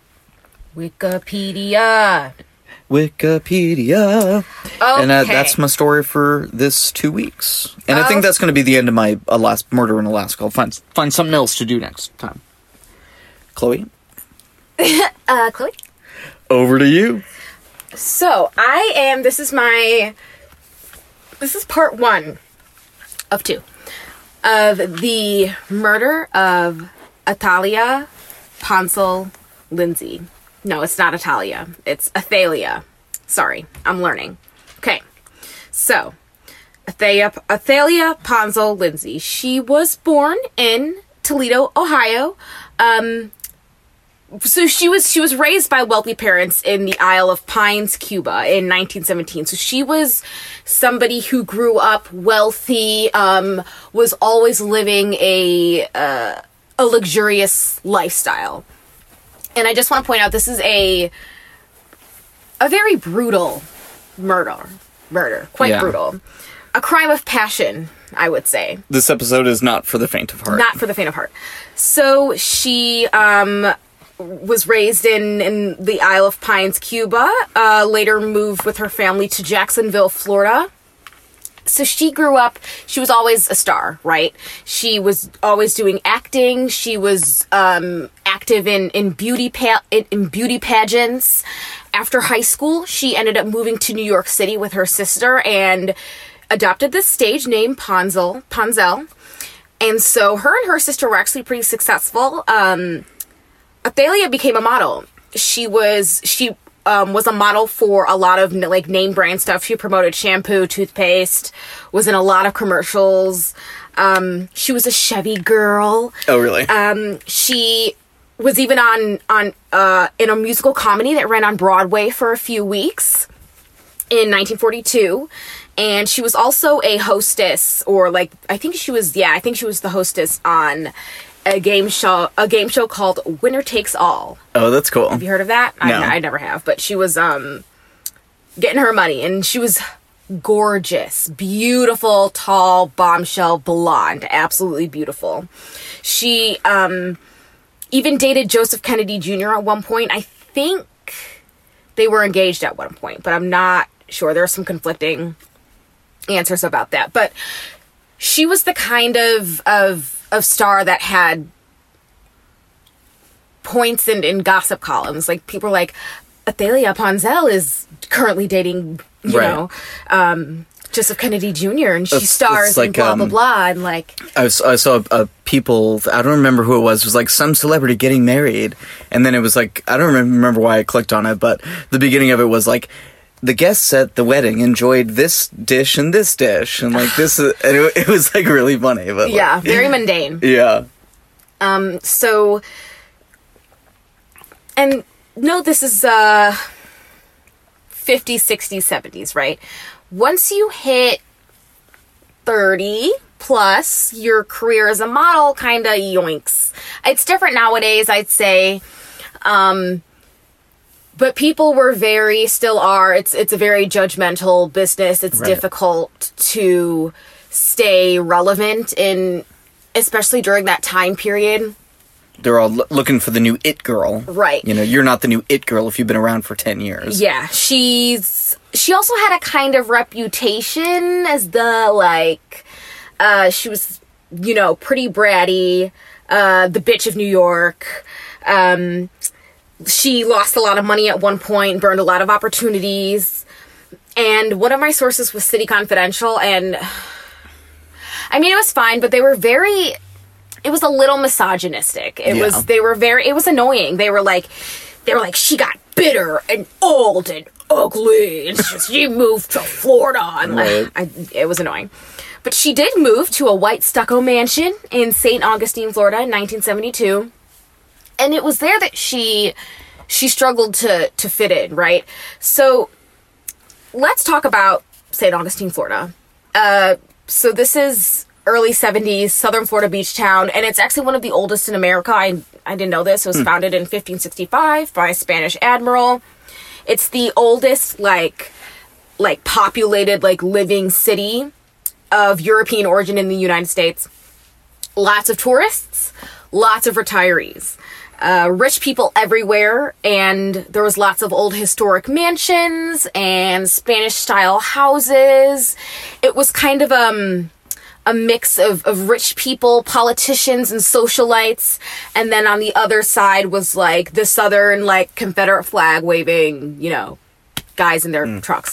Wikipedia. Wikipedia. Okay. And uh, that's my story for this two weeks. And I think that's going to be the end of my Alas- Murder in Alaska. I'll find, find something else to do next time. Chloe? uh, Chloe? Over to you. So, I am, this is my, this is part one of two of the murder of Atalia Ponsel Lindsay. No, it's not Atalia. It's Athalia. Sorry, I'm learning. Okay, so Athalia, Athalia Ponsel Lindsay. She was born in Toledo, Ohio. Um, so she was she was raised by wealthy parents in the Isle of Pines, Cuba, in nineteen seventeen. So she was somebody who grew up wealthy, um, was always living a uh, a luxurious lifestyle. And I just want to point out, this is a a very brutal murder. Murder. Quite yeah. brutal. A crime of passion, I would say. This episode is not for the faint of heart. Not for the faint of heart. So she um, was raised in, in the Isle of Pines, Cuba. Uh, later moved with her family to Jacksonville, Florida. so she grew up, she was always a star, right? She was always doing acting. She was um, active in, in beauty pa- in, in beauty pageants. After high school, she ended up moving to New York City with her sister and adopted this stage name, Ponzel, Ponzel. And so her and her sister were actually pretty successful. Um, Athalia became a model. She was, she... Um, was a model for a lot of like name brand stuff. She promoted shampoo, toothpaste, was in a lot of commercials. Um, she was a Chevy girl. Oh, really? Um, she was even on on uh, in a musical comedy that ran on Broadway for a few weeks in nineteen forty-two. And she was also a hostess, or like I think she was yeah, I think she was the hostess on a game show a game show called Winner Takes All. Oh, that's cool. Have you heard of that? No. I, I never have, but she was um getting her money, and she was gorgeous, beautiful, tall, bombshell blonde, absolutely beautiful. She um even dated Joseph Kennedy Junior at one point. I think they were engaged at one point, but I'm not sure. There are some conflicting answers about that. But she was the kind of of of star that had points in, in gossip columns. Like, people were like, Athalia Ponzel is currently dating, you right. know, um, Joseph Kennedy Junior and she it's, stars it's like, in blah, um, blah, blah. And like... I, was, I saw uh, people, I don't remember who it was, it was like some celebrity getting married. And then it was like, I don't remember why I clicked on it, but the beginning of it was like, the guests at the wedding enjoyed this dish and this dish, and like this, and it, it was like really funny. But like, yeah, very mundane. Yeah. Um. So, and no, this is uh, fifties, sixties, seventies, right? Once you hit thirty plus, your career as a model kind of yoinks. It's different nowadays, I'd say. Um. But people were very, still are, it's it's a very judgmental business. It's right. difficult to stay relevant in, especially during that time period. They're all lo- looking for the new it girl. Right. You know, you're not the new it girl if you've been around for ten years. Yeah, she's, she also had a kind of reputation as the, like, uh, she was, you know, pretty bratty, uh, the bitch of New York, um... She lost a lot of money at one point, burned a lot of opportunities. And one of my sources was City Confidential, and I mean, it was fine, but they were very, it was a little misogynistic. It yeah. was, they were very, it was annoying. They were like, they were like, she got bitter and old and ugly, and she moved to Florida. And right. I, it was annoying. But she did move to a white stucco mansion in Saint Augustine, Florida in nineteen seventy-two. And it was there that she she struggled to, to fit in, right? So let's talk about Saint Augustine, Florida. Uh, so this is early seventies, southern Florida beach town, and it's actually one of the oldest in America. I, I didn't know this. It was hmm. founded in fifteen sixty-five by a Spanish admiral. It's the oldest, like, like populated, like, living city of European origin in the United States. Lots of tourists, lots of retirees. Uh, rich people everywhere, and there was lots of old historic mansions and Spanish-style houses. It was kind of um, a mix of, of rich people, politicians, and socialites, and then on the other side was, like, the southern, like, Confederate flag waving, you know, guys in their mm. trucks.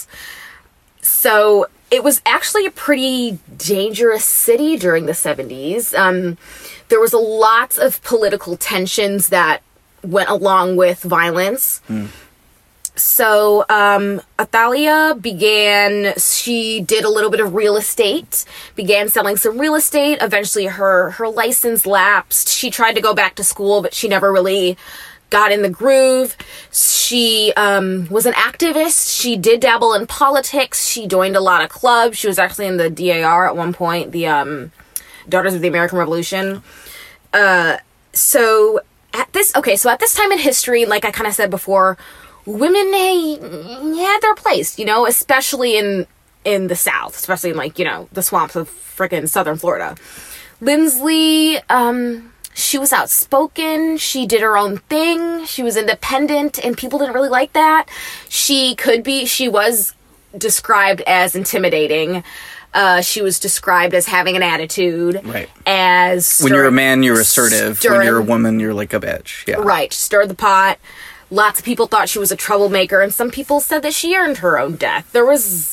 So it was actually a pretty dangerous city during the seventies. Um... There was a lot of political tensions that went along with violence. Mm. So, um, Athalia began, she did a little bit of real estate, began selling some real estate. Eventually her, her license lapsed. She tried to go back to school, but she never really got in the groove. She, um, was an activist. She did dabble in politics. She joined a lot of clubs. She was actually in the D A R at one point, the, um, Daughters of the American Revolution. Uh, so at this, okay, so at this time in history, like I kind of said before, women, hey, had their place, you know, especially in, in the South, especially in, like, you know, the swamps of frickin' southern Florida. Lindsley, um, she was outspoken, she did her own thing, she was independent, and people didn't really like that. She could be, she was described as intimidating. Uh, she was described as having an attitude. Right. As stir- when you're a man, you're assertive. stirring, when you're a woman, you're like a bitch. Yeah. Right. Stirred the pot. Lots of people thought she was a troublemaker, and some people said that she earned her own death. There was...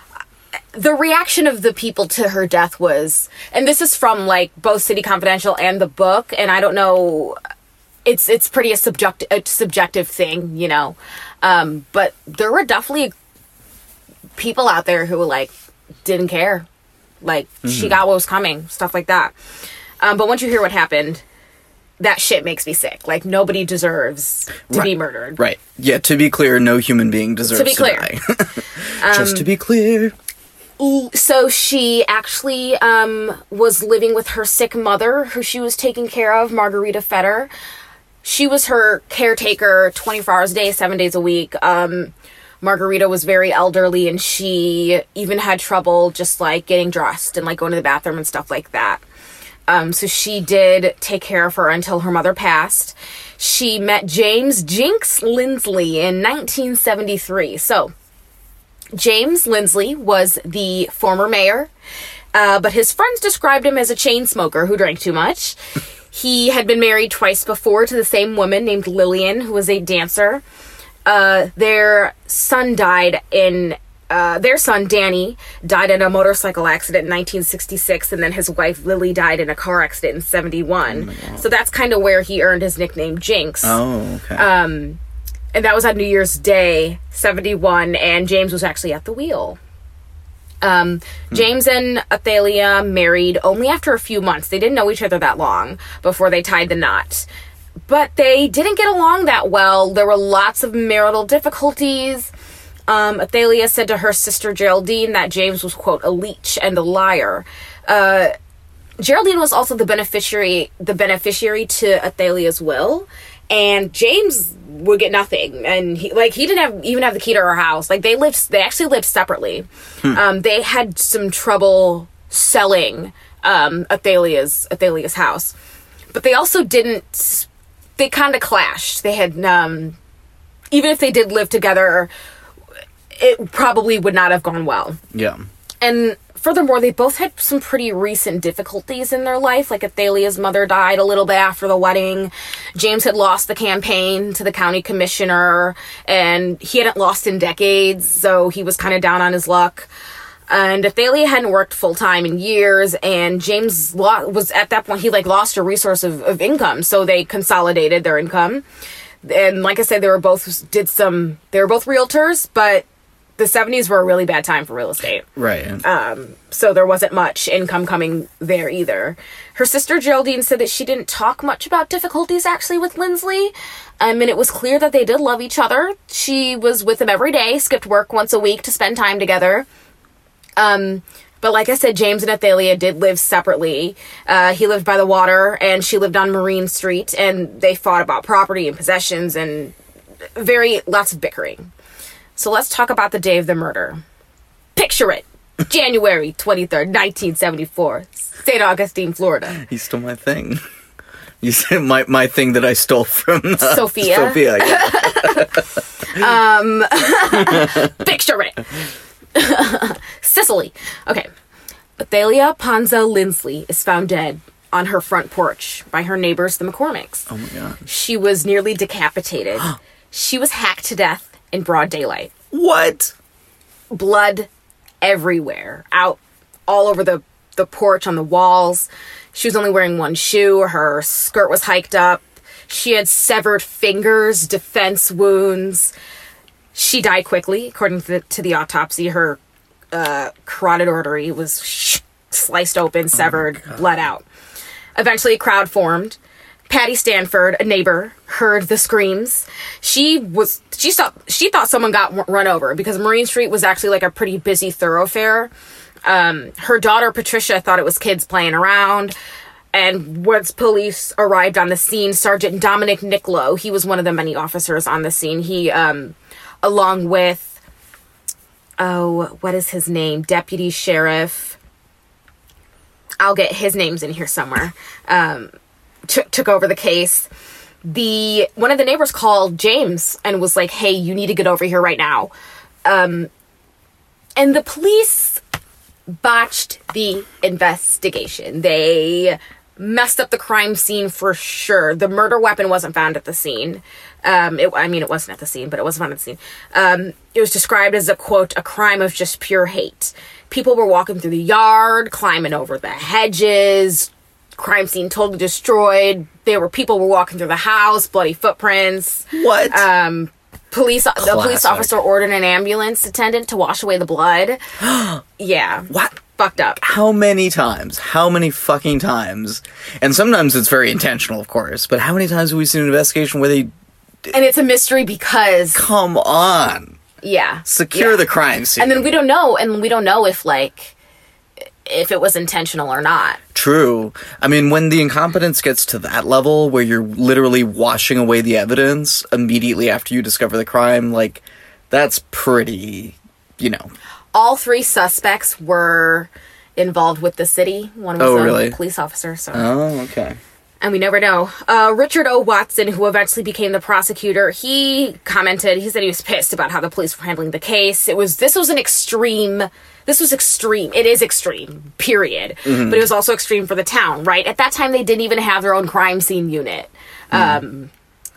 The reaction of the people to her death was... And this is from, like, both City Confidential and the book, and I don't know... It's it's pretty a, subject, a subjective thing, you know. Um, but there were definitely people out there who, like, didn't care. Like, mm-hmm. she got what was coming, stuff like that. Um, but once you hear what happened... That shit makes me sick. Like, nobody deserves to right. be murdered. Right. Yeah, to be clear, no human being deserves to, be clear. to die. Just um, to be clear. So she actually um, was living with her sick mother, who she was taking care of, Margarita Fetter. She was her caretaker twenty-four hours a day, seven days a week. Um, Margarita was very elderly, and she even had trouble just, like, getting dressed and, like, going to the bathroom and stuff like that. Um, so she did take care of her until her mother passed. She met James Jinx Lindsley in nineteen seventy-three. So, James Lindsley was the former mayor, uh, but his friends described him as a chain smoker who drank too much. He had been married twice before to the same woman named Lillian, who was a dancer. Uh, their son died in... Uh, their son, Danny, died in a motorcycle accident in nineteen sixty-six, and then his wife, Lily, died in a car accident in seventy-one. Oh so that's kind of where he earned his nickname, Jinx. Oh, okay. Um, and that was on New Year's Day, seventy-one, and James was actually at the wheel. Um, hmm. James and Athalia married only after a few months. They didn't know each other that long before they tied the knot. But they didn't get along that well. There were lots of marital difficulties. Um, Athalia said to her sister Geraldine that James was, quote, a leech and a liar. Uh, Geraldine was also the beneficiary, the beneficiary to Athalia's will, and James would get nothing. And he, like, he didn't have, even have the key to her house. Like, they lived, they actually lived separately. Hmm. Um, they had some trouble selling, um, Athalia's, Athalia's house. But they also didn't, they kind of clashed. They had, um, even if they did live together, it probably would not have gone well. Yeah. And furthermore, they both had some pretty recent difficulties in their life. Like, Athalia's mother died a little bit after the wedding. James had lost the campaign to the county commissioner, and he hadn't lost in decades, so he was kind of down on his luck. And Athalia hadn't worked full-time in years, and James lo- was, at that point, he, like, lost a resource of, of income, so they consolidated their income. And like I said, they were both, did some, they were both realtors, but the seventies were a really bad time for real estate. Right. Um, so there wasn't much income coming there either. Her sister Geraldine said that she didn't talk much about difficulties actually with Lindsley. Um, and it was clear that they did love each other. She was with him every day, skipped work once a week to spend time together. Um, but like I said, James and Athalia did live separately. Uh, he lived by the water and she lived on Marine Street, and they fought about property and possessions and very, lots of bickering. So let's talk about the day of the murder. Picture it. January twenty-third, nineteen seventy-four. Saint Augustine, Florida. You stole my thing. You said my, my thing that I stole from uh, Sophia. Sophia, yeah. um, picture it. Sicily. Okay. Athalia Ponza Lindsley is found dead on her front porch by her neighbors, the McCormicks. Oh my God. She was nearly decapitated. She was hacked to death in broad daylight. What? Blood everywhere. Out all over the, the porch, on the walls. She was only wearing one shoe. Her skirt was hiked up. She had severed fingers, defense wounds. She died quickly, according to the, to the autopsy. Her uh, carotid artery was sh- sliced open, severed, oh bled out. Eventually, a crowd formed. Patty Stanford, a neighbor, heard the screams. She was she thought she thought someone got run over because Marine Street was actually like a pretty busy thoroughfare. Um, her daughter Patricia thought it was kids playing around. And once police arrived on the scene, Sergeant Dominic Niccolo, he was one of the many officers on the scene. He, um, along with, oh, what is his name? Deputy Sheriff. I'll get his names in here somewhere. Um, t- took over the case. The one of the neighbors called James and was like, "Hey, you need to get over here right now." Um, and the police botched the investigation. They messed up the crime scene for sure. The murder weapon wasn't found at the scene. Um, it, I mean, it wasn't at the scene, but it wasn't found at the scene. Um, it was described as a, quote, a crime of just pure hate. People were walking through the yard, climbing over the hedges, crime scene totally destroyed. There were people were walking through the house, bloody footprints. What? Um, police, Classic. the police officer ordered an ambulance attendant to wash away the blood. Yeah. What? Fucked up. How many times? How many fucking times? And sometimes it's very intentional, of course, but how many times have we seen an investigation where they... And it's a mystery because... Come on. Yeah. Secure yeah. the crime scene. And then we don't know, and we don't know if, like, if it was intentional or not. True. I mean, when the incompetence gets to that level, where you're literally washing away the evidence immediately after you discover the crime, like, that's pretty, you know. All three suspects were involved with the city. One was oh, a really? police officer. So. Oh, okay. And we never know. Uh, Richard O. Watson, who eventually became the prosecutor, he commented, he said he was pissed about how the police were handling the case. It was, this was an extreme, this was extreme. It is extreme, period. Mm-hmm. But it was also extreme for the town, right? At that time, they didn't even have their own crime scene unit. Mm. Um,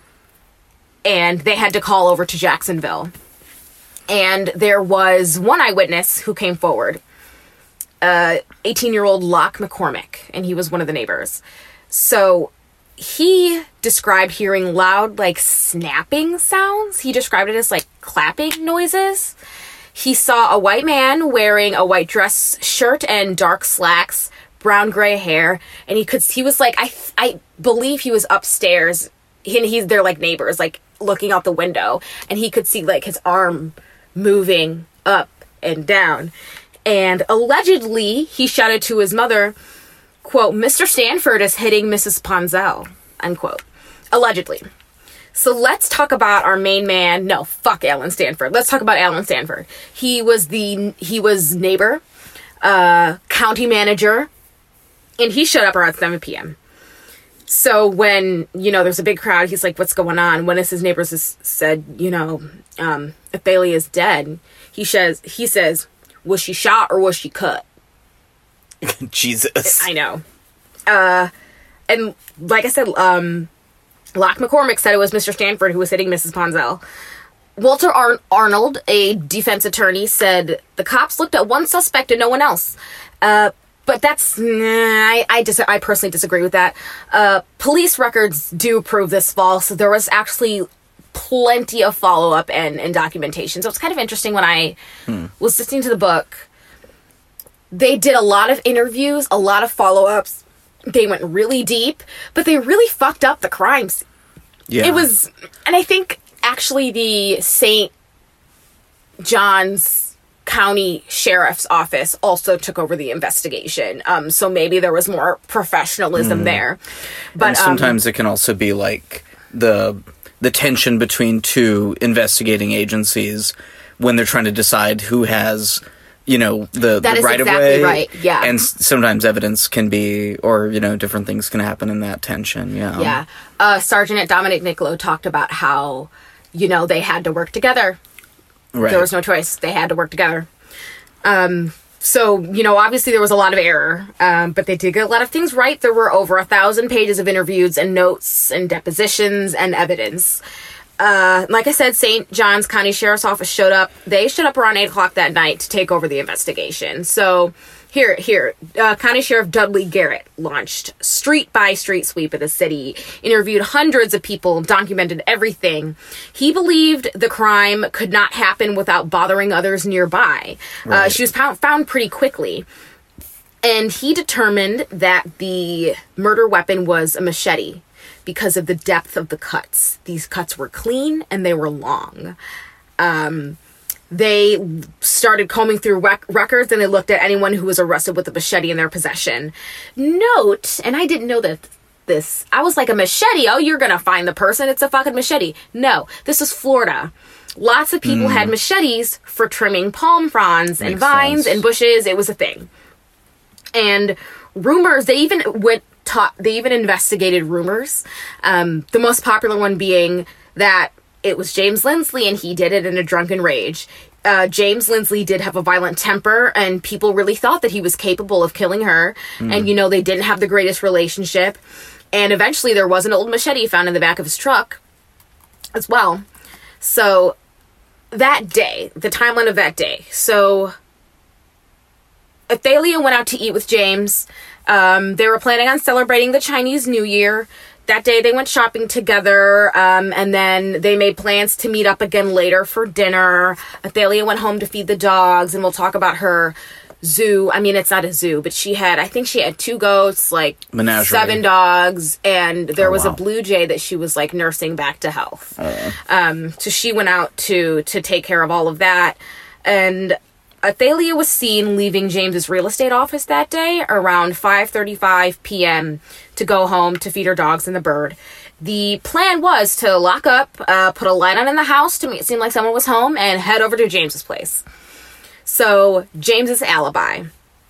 and they had to call over to Jacksonville. And there was one eyewitness who came forward, uh, eighteen-year-old Locke McCormick, and he was one of the neighbors. So he described hearing loud, like, snapping sounds. He described it as, like, clapping noises. He saw a white man wearing a white dress shirt and dark slacks, brown gray hair, and he could, he was like, I I believe he was upstairs, and he's, they're like neighbors, like, looking out the window, and he could see, like, his arm moving up and down. And allegedly, he shouted to his mother, quote, Mister Stanford is hitting Missus Ponzel, unquote. Allegedly. So let's talk about our main man. No, fuck Alan Stanford. Let's talk about Alan Stanford. He was the, he was neighbor, uh, county manager, and he showed up around seven p.m. So when, you know, there's a big crowd, he's like, what's going on? One of his neighbors has said, you know, um, Athalia is dead. He says, he says, was she shot or was she cut? Jesus. I know. Uh, and like I said, um, Locke McCormick said it was Mister Stanford who was hitting Missus Ponzel. Walter Ar- Arnold, a defense attorney, said the cops looked at one suspect and no one else. Uh, but that's, nah, I, I, dis- I personally disagree with that. Uh, police records do prove this false. There was actually plenty of follow-up and, and documentation. So it's kind of interesting when I hmm. was listening to the book. They did a lot of interviews, a lot of follow-ups. They went really deep, but they really fucked up the crimes. Yeah. It was, and I think actually the Saint John's County Sheriff's Office also took over the investigation. Um, so maybe there was more professionalism mm. there. But and sometimes um, it can also be like the the tension between two investigating agencies when they're trying to decide who has, you know, the, that the is right exactly of way. Right. Yeah. And sometimes evidence can be, or, you know, different things can happen in that tension. Yeah. Yeah. Uh, Sergeant Dominic Nicolo talked about how, you know, they had to work together. Right. There was no choice. They had to work together. Um, so, you know, obviously there was a lot of error, um, but they did get a lot of things right. There were over a thousand pages of interviews and notes and depositions and evidence. Uh, like I said, Saint John's County Sheriff's Office showed up. They showed up around eight o'clock that night to take over the investigation. So here, here, uh, County Sheriff Dudley Garrett launched street-by-street sweep of the city, interviewed hundreds of people, documented everything. He believed the crime could not happen without bothering others nearby. Right. Uh, she was found, found pretty quickly. And he determined that the murder weapon was a machete because of the depth of the cuts. These cuts were clean and they were long. Um, they started combing through rec- records and they looked at anyone who was arrested with a machete in their possession. Note, and I didn't know that this, I was like, a machete? Oh, you're gonna find the person. It's a fucking machete. No, this is Florida. Lots of people mm. had machetes for trimming palm fronds and Makes vines sense. And bushes. It was a thing. And rumors, they even went, ta- they even investigated rumors. Um, the most popular one being that it was James Lindsley and he did it in a drunken rage. uh, James Lindsley did have a violent temper, and people really thought that he was capable of killing her. Mm. And, you know, they didn't have the greatest relationship. And eventually there was an old machete found in the back of his truck as well. So that day, the timeline of that day. So Athalia went out to eat with James. Um, they were planning on celebrating the Chinese New Year. That day they went shopping together, um, and then they made plans to meet up again later for dinner. Athalia went home to feed the dogs, and we'll talk about her zoo. I mean, it's not a zoo, but she had, I think she had two goats, like Menagerie. seven dogs, and there oh, was wow. a blue jay that she was like nursing back to health. Uh. Um, so she went out to, to take care of all of that. And Athalia was seen leaving James's real estate office that day around five thirty-five p.m. to go home to feed her dogs and the bird. The plan was to lock up, uh, put a light on in the house to make it seem like someone was home, and head over to James's place. So, James's alibi.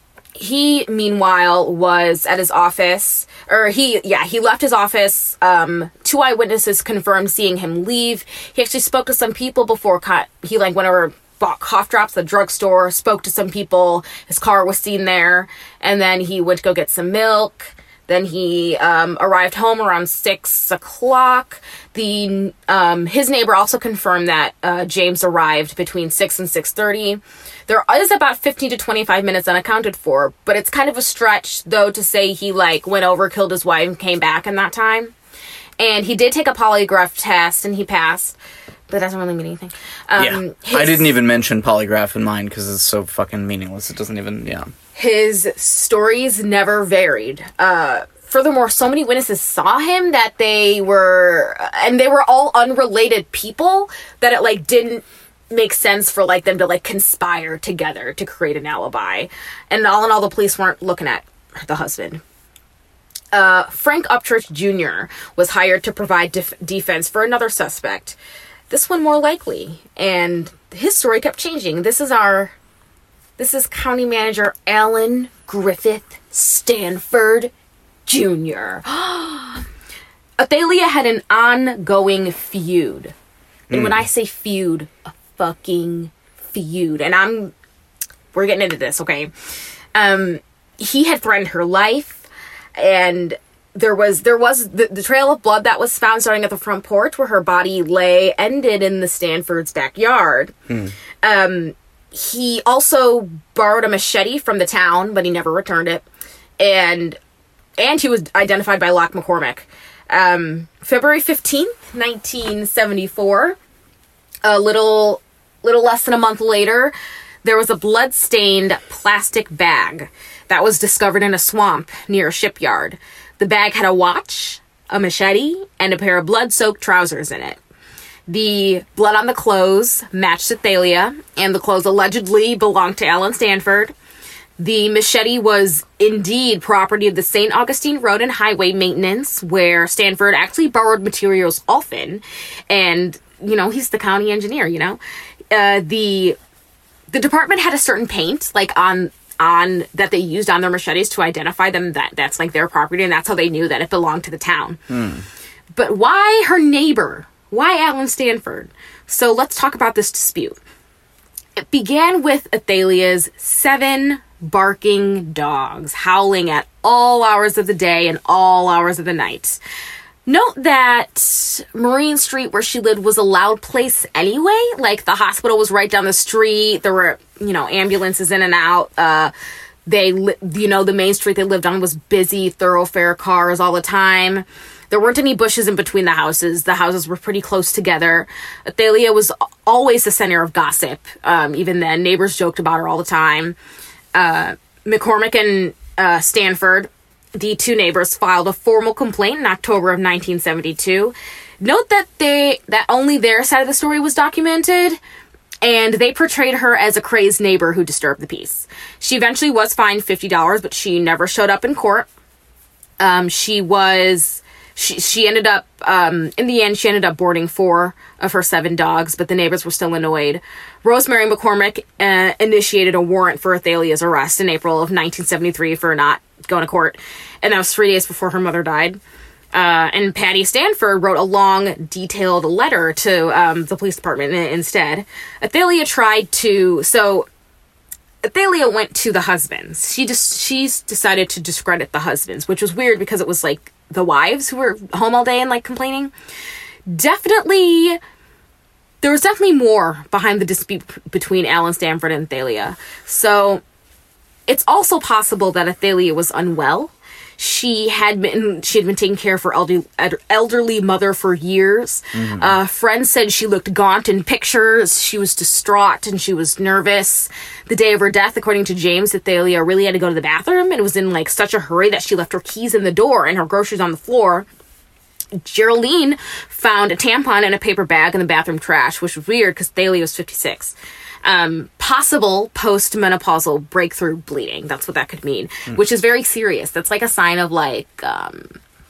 He, meanwhile, was at his office, or he, yeah, he left his office. Um, two eyewitnesses confirmed seeing him leave. He actually spoke to some people before co- he, like, went over, bought cough drops at the drugstore, spoke to some people. His car was seen there, and then he went to go get some milk. Then he um, arrived home around six o'clock. The um, his neighbor also confirmed that uh, James arrived between six and six thirty. There is about fifteen to twenty-five minutes unaccounted for, but it's kind of a stretch, though, to say he, like, went over, killed his wife, and came back in that time. And he did take a polygraph test, and he passed, but that doesn't really mean anything. Um, yeah, his, I didn't even mention polygraph in mine because it's so fucking meaningless. It doesn't even, yeah. His stories never varied. Uh, furthermore, so many witnesses saw him that they were, and they were all unrelated people, that it, like, didn't make sense for, like, them to, like, conspire together to create an alibi. And all in all, the police weren't looking at the husband. Uh, Frank Upchurch Junior was hired to provide def- defense for another suspect. This one more likely. And his story kept changing. This is our... This is County Manager Alan Griffith Stanford Junior Athalia had an ongoing feud. And mm. when I say feud, a fucking feud. And I'm... We're getting into this, okay? Um, he had threatened her life. And there was... There was... The, the trail of blood that was found starting at the front porch where her body lay ended in the Stanford's backyard. Mm. Um... He also borrowed a machete from the town, but he never returned it. And and he was identified by Locke McCormick. Um, February fifteenth, nineteen seventy-four, a little, little less than a month later, there was a blood-stained plastic bag that was discovered in a swamp near a shipyard. The bag had a watch, a machete, and a pair of blood-soaked trousers in it. The blood on the clothes matched Athalia, and the clothes allegedly belonged to Alan Stanford. The machete was indeed property of the Saint Augustine Road and Highway Maintenance, where Stanford actually borrowed materials often. And, you know, he's the county engineer, you know. Uh, the the department had a certain paint, like, on on that they used on their machetes to identify them, that that's, like, their property, and that's how they knew that it belonged to the town. Hmm. But why her neighbor? Why Alan Stanford? So let's talk about this dispute. It began with Athalia's seven barking dogs howling at all hours of the day and all hours of the night. Note that Marine Street, where she lived, was a loud place anyway. Like, the hospital was right down the street. There were, you know, ambulances in and out. Uh, they, li- you know, the main street they lived on was busy, thoroughfare cars all the time. There weren't any bushes in between the houses. The houses were pretty close together. Athalia was always the center of gossip. Um, even then, neighbors joked about her all the time. Uh, McCormick and uh, Stanford, the two neighbors, filed a formal complaint in October of nineteen seventy-two. Note that they that only their side of the story was documented, and they portrayed her as a crazed neighbor who disturbed the peace. She eventually was fined fifty dollars, but she never showed up in court. Um, she was... She she ended up, um, in the end, she ended up boarding four of her seven dogs, but the neighbors were still annoyed. Rosemary McCormick uh, initiated a warrant for Athalia's arrest in April of nineteen seventy-three for not going to court, and that was three days before her mother died. Uh, and Patty Stanford wrote a long, detailed letter to um, the police department instead. Athalia tried to... So, Athalia went to the husbands. She just she's decided to discredit the husbands, which was weird because it was, like, the wives who were home all day and, like, complaining. Definitely... There was definitely more behind the dispute between Alan Stanford and Athalia. So, it's also possible that Athalia was unwell. She had been she had been taking care of her elderly, elderly mother for years. Mm-hmm. Uh, friends said she looked gaunt in pictures. She was distraught and she was nervous. The day of her death, according to James, Athalia really had to go to the bathroom and was in like such a hurry that she left her keys in the door and her groceries on the floor. Geraldine found a tampon and a paper bag in the bathroom trash, which was weird because Athalia was fifty-six. Um, possible post-menopausal breakthrough bleeding. That's what that could mean, mm. which is very serious. That's like a sign of like, um,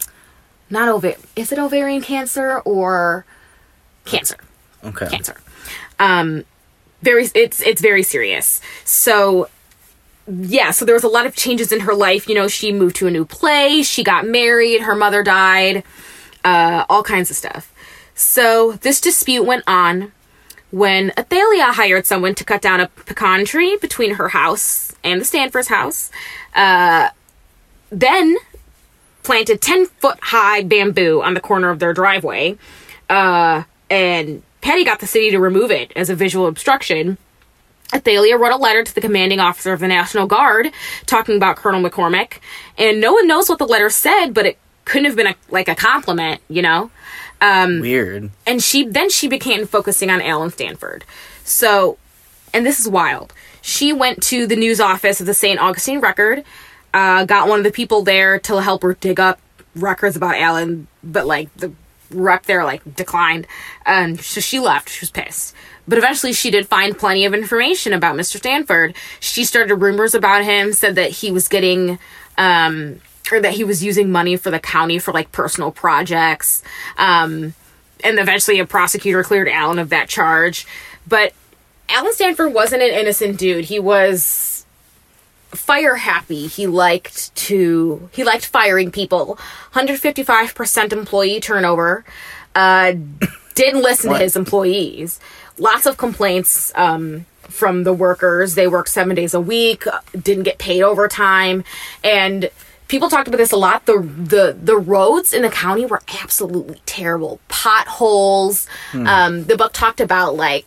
not ova- is it ovarian cancer or cancer? Okay. Cancer. Um, very, it's, it's very serious. So, yeah, so there was a lot of changes in her life. You know, she moved to a new place, she got married, her mother died, uh, all kinds of stuff. So this dispute went on when Athalia hired someone to cut down a pecan tree between her house and the Stanford's house, uh, then planted ten-foot-high bamboo on the corner of their driveway, uh, and Patty got the city to remove it as a visual obstruction. Athalia wrote a letter to the commanding officer of the National Guard talking about Colonel McCormick, and no one knows what the letter said, but it couldn't have been a, like a compliment, you know? Um, Weird. And she then she began focusing on Alan Stanford. So, and this is wild. She went to the news office of the Saint Augustine Record, uh, got one of the people there to help her dig up records about Alan, but like the rep there like declined, and so she left. She was pissed. But eventually she did find plenty of information about Mister Stanford. She started rumors about him, said that he was getting... Um, or that he was using money for the county for, like, personal projects. Um, and eventually a prosecutor cleared Alan of that charge. But Alan Stanford wasn't an innocent dude. He was fire happy. He liked to... He liked firing people. one hundred fifty-five percent employee turnover. Uh, didn't listen what? to his employees. Lots of complaints um, from the workers. They worked seven days a week, didn't get paid overtime, and... People talked about this a lot. The the the roads in the county were absolutely terrible. Potholes. Hmm. Um, the book talked about, like...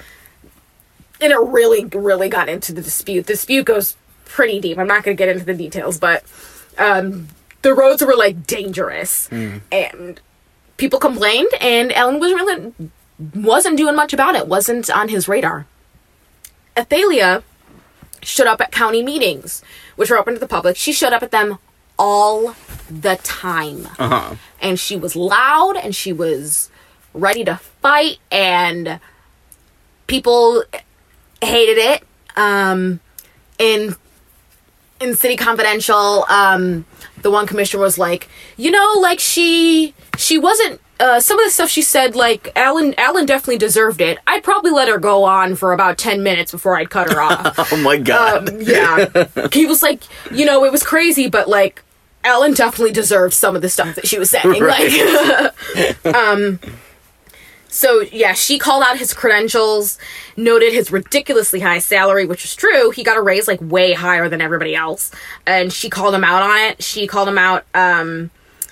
And it really, really got into the dispute. The dispute goes pretty deep. I'm not going to get into the details, but um, the roads were, like, dangerous. Hmm. And people complained, and Alan was really, wasn't doing much about it. Wasn't on his radar. Athalia showed up at county meetings, which were open to the public. She showed up at them all the time. Uh-huh. And she was loud, and she was ready to fight, and people hated it. Um, in in City Confidential, um, the one commissioner was like, you know, like, she she wasn't... Uh, some of the stuff she said, like, Alan Alan definitely deserved it. I'd probably let her go on for about ten minutes before I'd cut her off. Oh, my God. Um, yeah. He was like, you know, it was crazy, but, like, Alan definitely deserved some of the stuff that she was saying. Right. Like, um, so, yeah, she called out his credentials, noted his ridiculously high salary, which was true. He got a raise, like, way higher than everybody else. And she called him out on it. She called him out, um...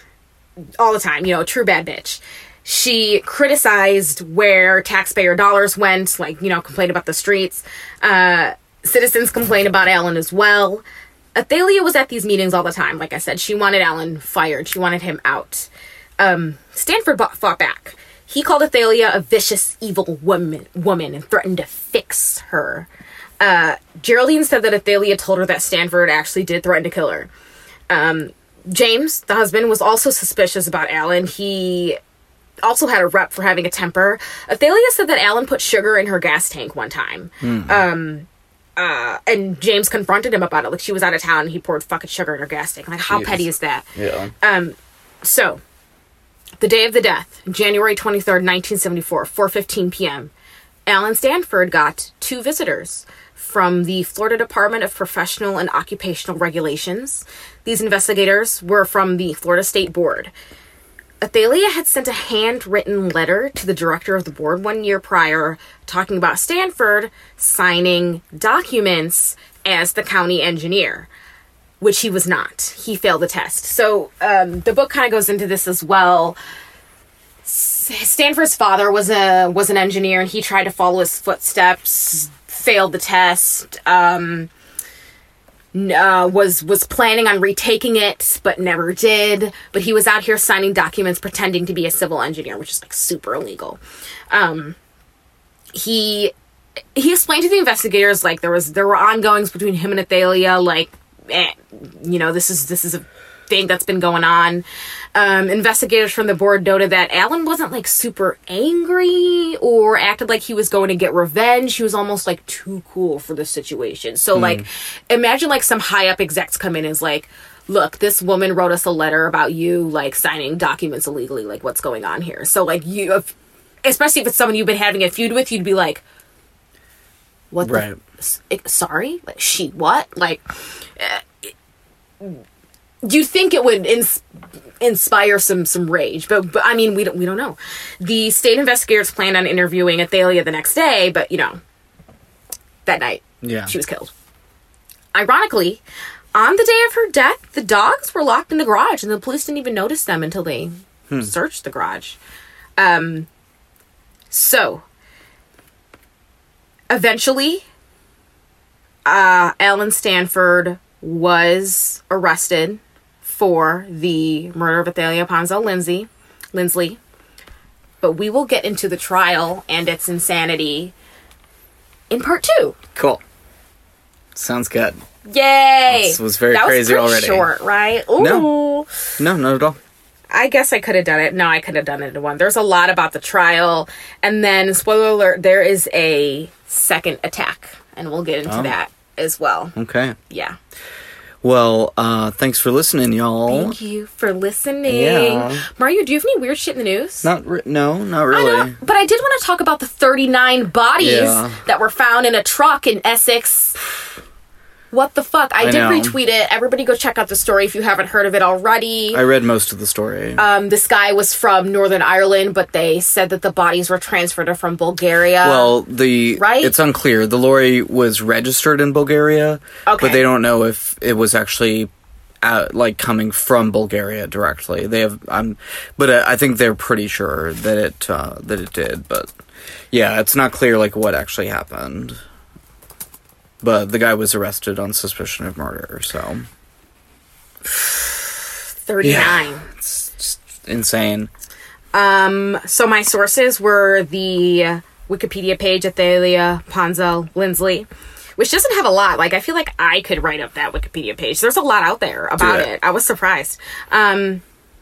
all the time, you know, true bad bitch. She criticized where taxpayer dollars went, like, you know, complained about the streets. Uh, citizens complained about Alan as well. Athalia was at these meetings all the time, like I said. She wanted Alan fired. She wanted him out. Um, Stanford fought back. He called Athalia a vicious, evil woman, woman and threatened to fix her. Uh, Geraldine said that Athalia told her that Stanford actually did threaten to kill her. Um... James, the husband, was also suspicious about Alan. He also had a rep for having a temper. Athalia said that Alan put sugar in her gas tank one time. Mm-hmm. Um, uh, and James confronted him about it. Like, she was out of town and he poured fucking sugar in her gas tank. Like, how Jeez. petty is that? Yeah. Um, so, the day of the death, January twenty-third, nineteen seventy-four, four fifteen p.m., Alan Stanford got two visitors from the Florida Department of Professional and Occupational Regulations. These investigators were from the Florida State Board. Athalia had sent a handwritten letter to the director of the board one year prior talking about Stanford signing documents as the county engineer, which he was not. He failed the test. So um, the book kind of goes into this as well. Stanford's father was a was an engineer, and he tried to follow his footsteps, failed the test, um, uh, was was planning on retaking it, but never did. But he was out here signing documents pretending to be a civil engineer, which is like super illegal. Um, he he explained to the investigators like there was there were ongoings between him and Athalia, like eh, you know this is this is a thing that's been going on. Um, investigators from the board noted that Alan wasn't like super angry or acted like he was going to get revenge. He was almost like too cool for the situation. So mm. like, imagine like some high up execs come in and is like, look, this woman wrote us a letter about you like signing documents illegally. Like, what's going on here? So like you, if, especially if it's someone you've been having a feud with, you'd be like, what? Right. The, sorry? Like, she what? Like, uh, you think it would ins- inspire some some rage, but, but I mean, we don't we don't know. The state investigators planned on interviewing Athalia the next day, but you know, that night, yeah, she was killed. Ironically, on the day of her death, the dogs were locked in the garage, and the police didn't even notice them until they hmm. searched the garage. Um, so eventually, uh, Alan Stanford was arrested for the murder of Athalia Ponzell Lindsay, Lindsley. But we will get into the trial and its insanity in part two. Cool. Sounds good. Yay! This was very that crazy was pretty already. Short, right? Ooh. No. No, not at all. I guess I could have done it. No, I could have done it in one. There's a lot about the trial. And then, spoiler alert, there is a second attack. And we'll get into oh. that as well. Okay. Yeah. Well, uh, thanks for listening, y'all. Thank you for listening. Yeah. Mario, do you have any weird shit in the news? Not re- no, not really. I know, but I did want to talk about the thirty-nine bodies yeah. that were found in a truck in Essex. What the fuck? I, I did know. retweet it. Everybody go check out the story if you haven't heard of it already. I read most of the story. Um, this guy was from Northern Ireland, but they said that the bodies were transferred from Bulgaria. Well, the right? It's unclear. The lorry was registered in Bulgaria, okay. but they don't know if it was actually uh, like coming from Bulgaria directly. They have, um, but uh, I think they're pretty sure that it uh, that it did. But yeah, it's not clear like what actually happened. But the guy was arrested on suspicion of murder, so... thirty-nine. Yeah, it's just insane. Um, so my sources were the Wikipedia page, Athalia Ponzell Lindsley, which doesn't have a lot. Like, I feel like I could write up that Wikipedia page. There's a lot out there about it. it. I was surprised. Um...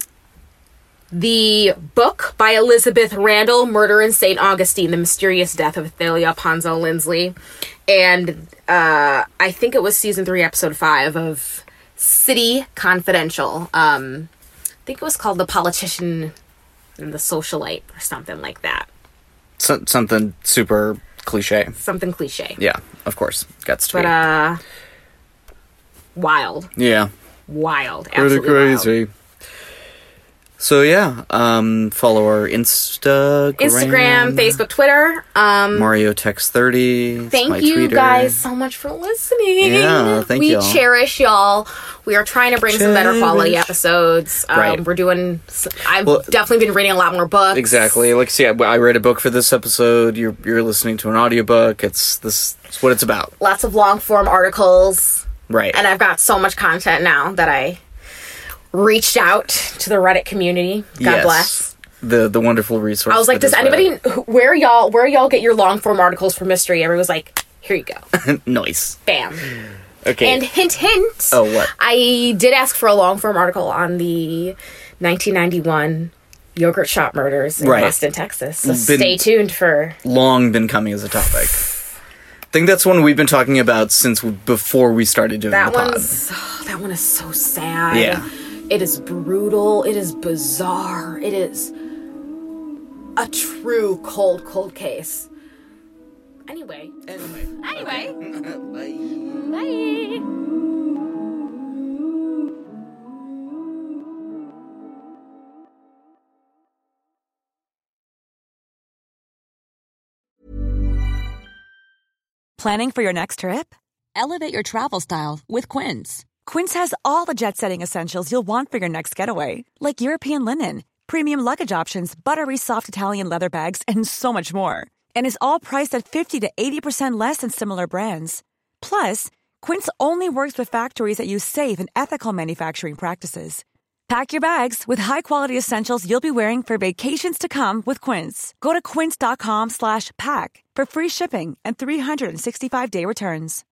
The book by Elizabeth Randall, Murder in Saint Augustine, The Mysterious Death of Athalia Ponzell Lindsley. And uh, I think it was season three, episode five of City Confidential. Um, I think it was called The Politician and the Socialite or something like that. So- something super cliche. Something cliche. Yeah, of course. Gets to but, be. But, uh, wild. Yeah. Wild. Pretty Absolutely crazy. Wild. So yeah, um, follow our Instagram, Instagram, Facebook, Twitter. Um, Mario Text thirty. Thank you tweeter. guys so much for listening. Yeah, thank we y'all. We cherish y'all. We are trying to bring cherish. some better quality episodes. Um, right. We're doing. I've well, definitely been reading a lot more books. Exactly. Like, see, I, I read a book for this episode. You're you're listening to an audiobook. It's this. It's what it's about. Lots of long form articles. Right. And I've got so much content now that I reached out to the Reddit community. God yes. bless. The the wonderful resource. I was like, does anybody Reddit. where y'all where y'all get your long form articles for mystery? Everyone was like, here you go. Nice. Bam. Okay. And hint hint. Oh, what? I did ask for a long form article on the nineteen ninety-one yogurt shop murders in right. Austin, Texas. So been stay tuned for long been coming as a topic. I think that's one we've been talking about since we, before we started doing that the pod. One's, oh, that one is so sad. Yeah. It is brutal. It is bizarre. It is a true cold, cold case. Anyway. Anyway. Anyway. Bye. Bye. Planning for your next trip? Elevate your travel style with Quince. Quince has all the jet-setting essentials you'll want for your next getaway, like European linen, premium luggage options, buttery soft Italian leather bags, and so much more. And is all priced at fifty to eighty percent less than similar brands. Plus, Quince only works with factories that use safe and ethical manufacturing practices. Pack your bags with high-quality essentials you'll be wearing for vacations to come with Quince. Go to quince.com slash pack for free shipping and three sixty-five day returns.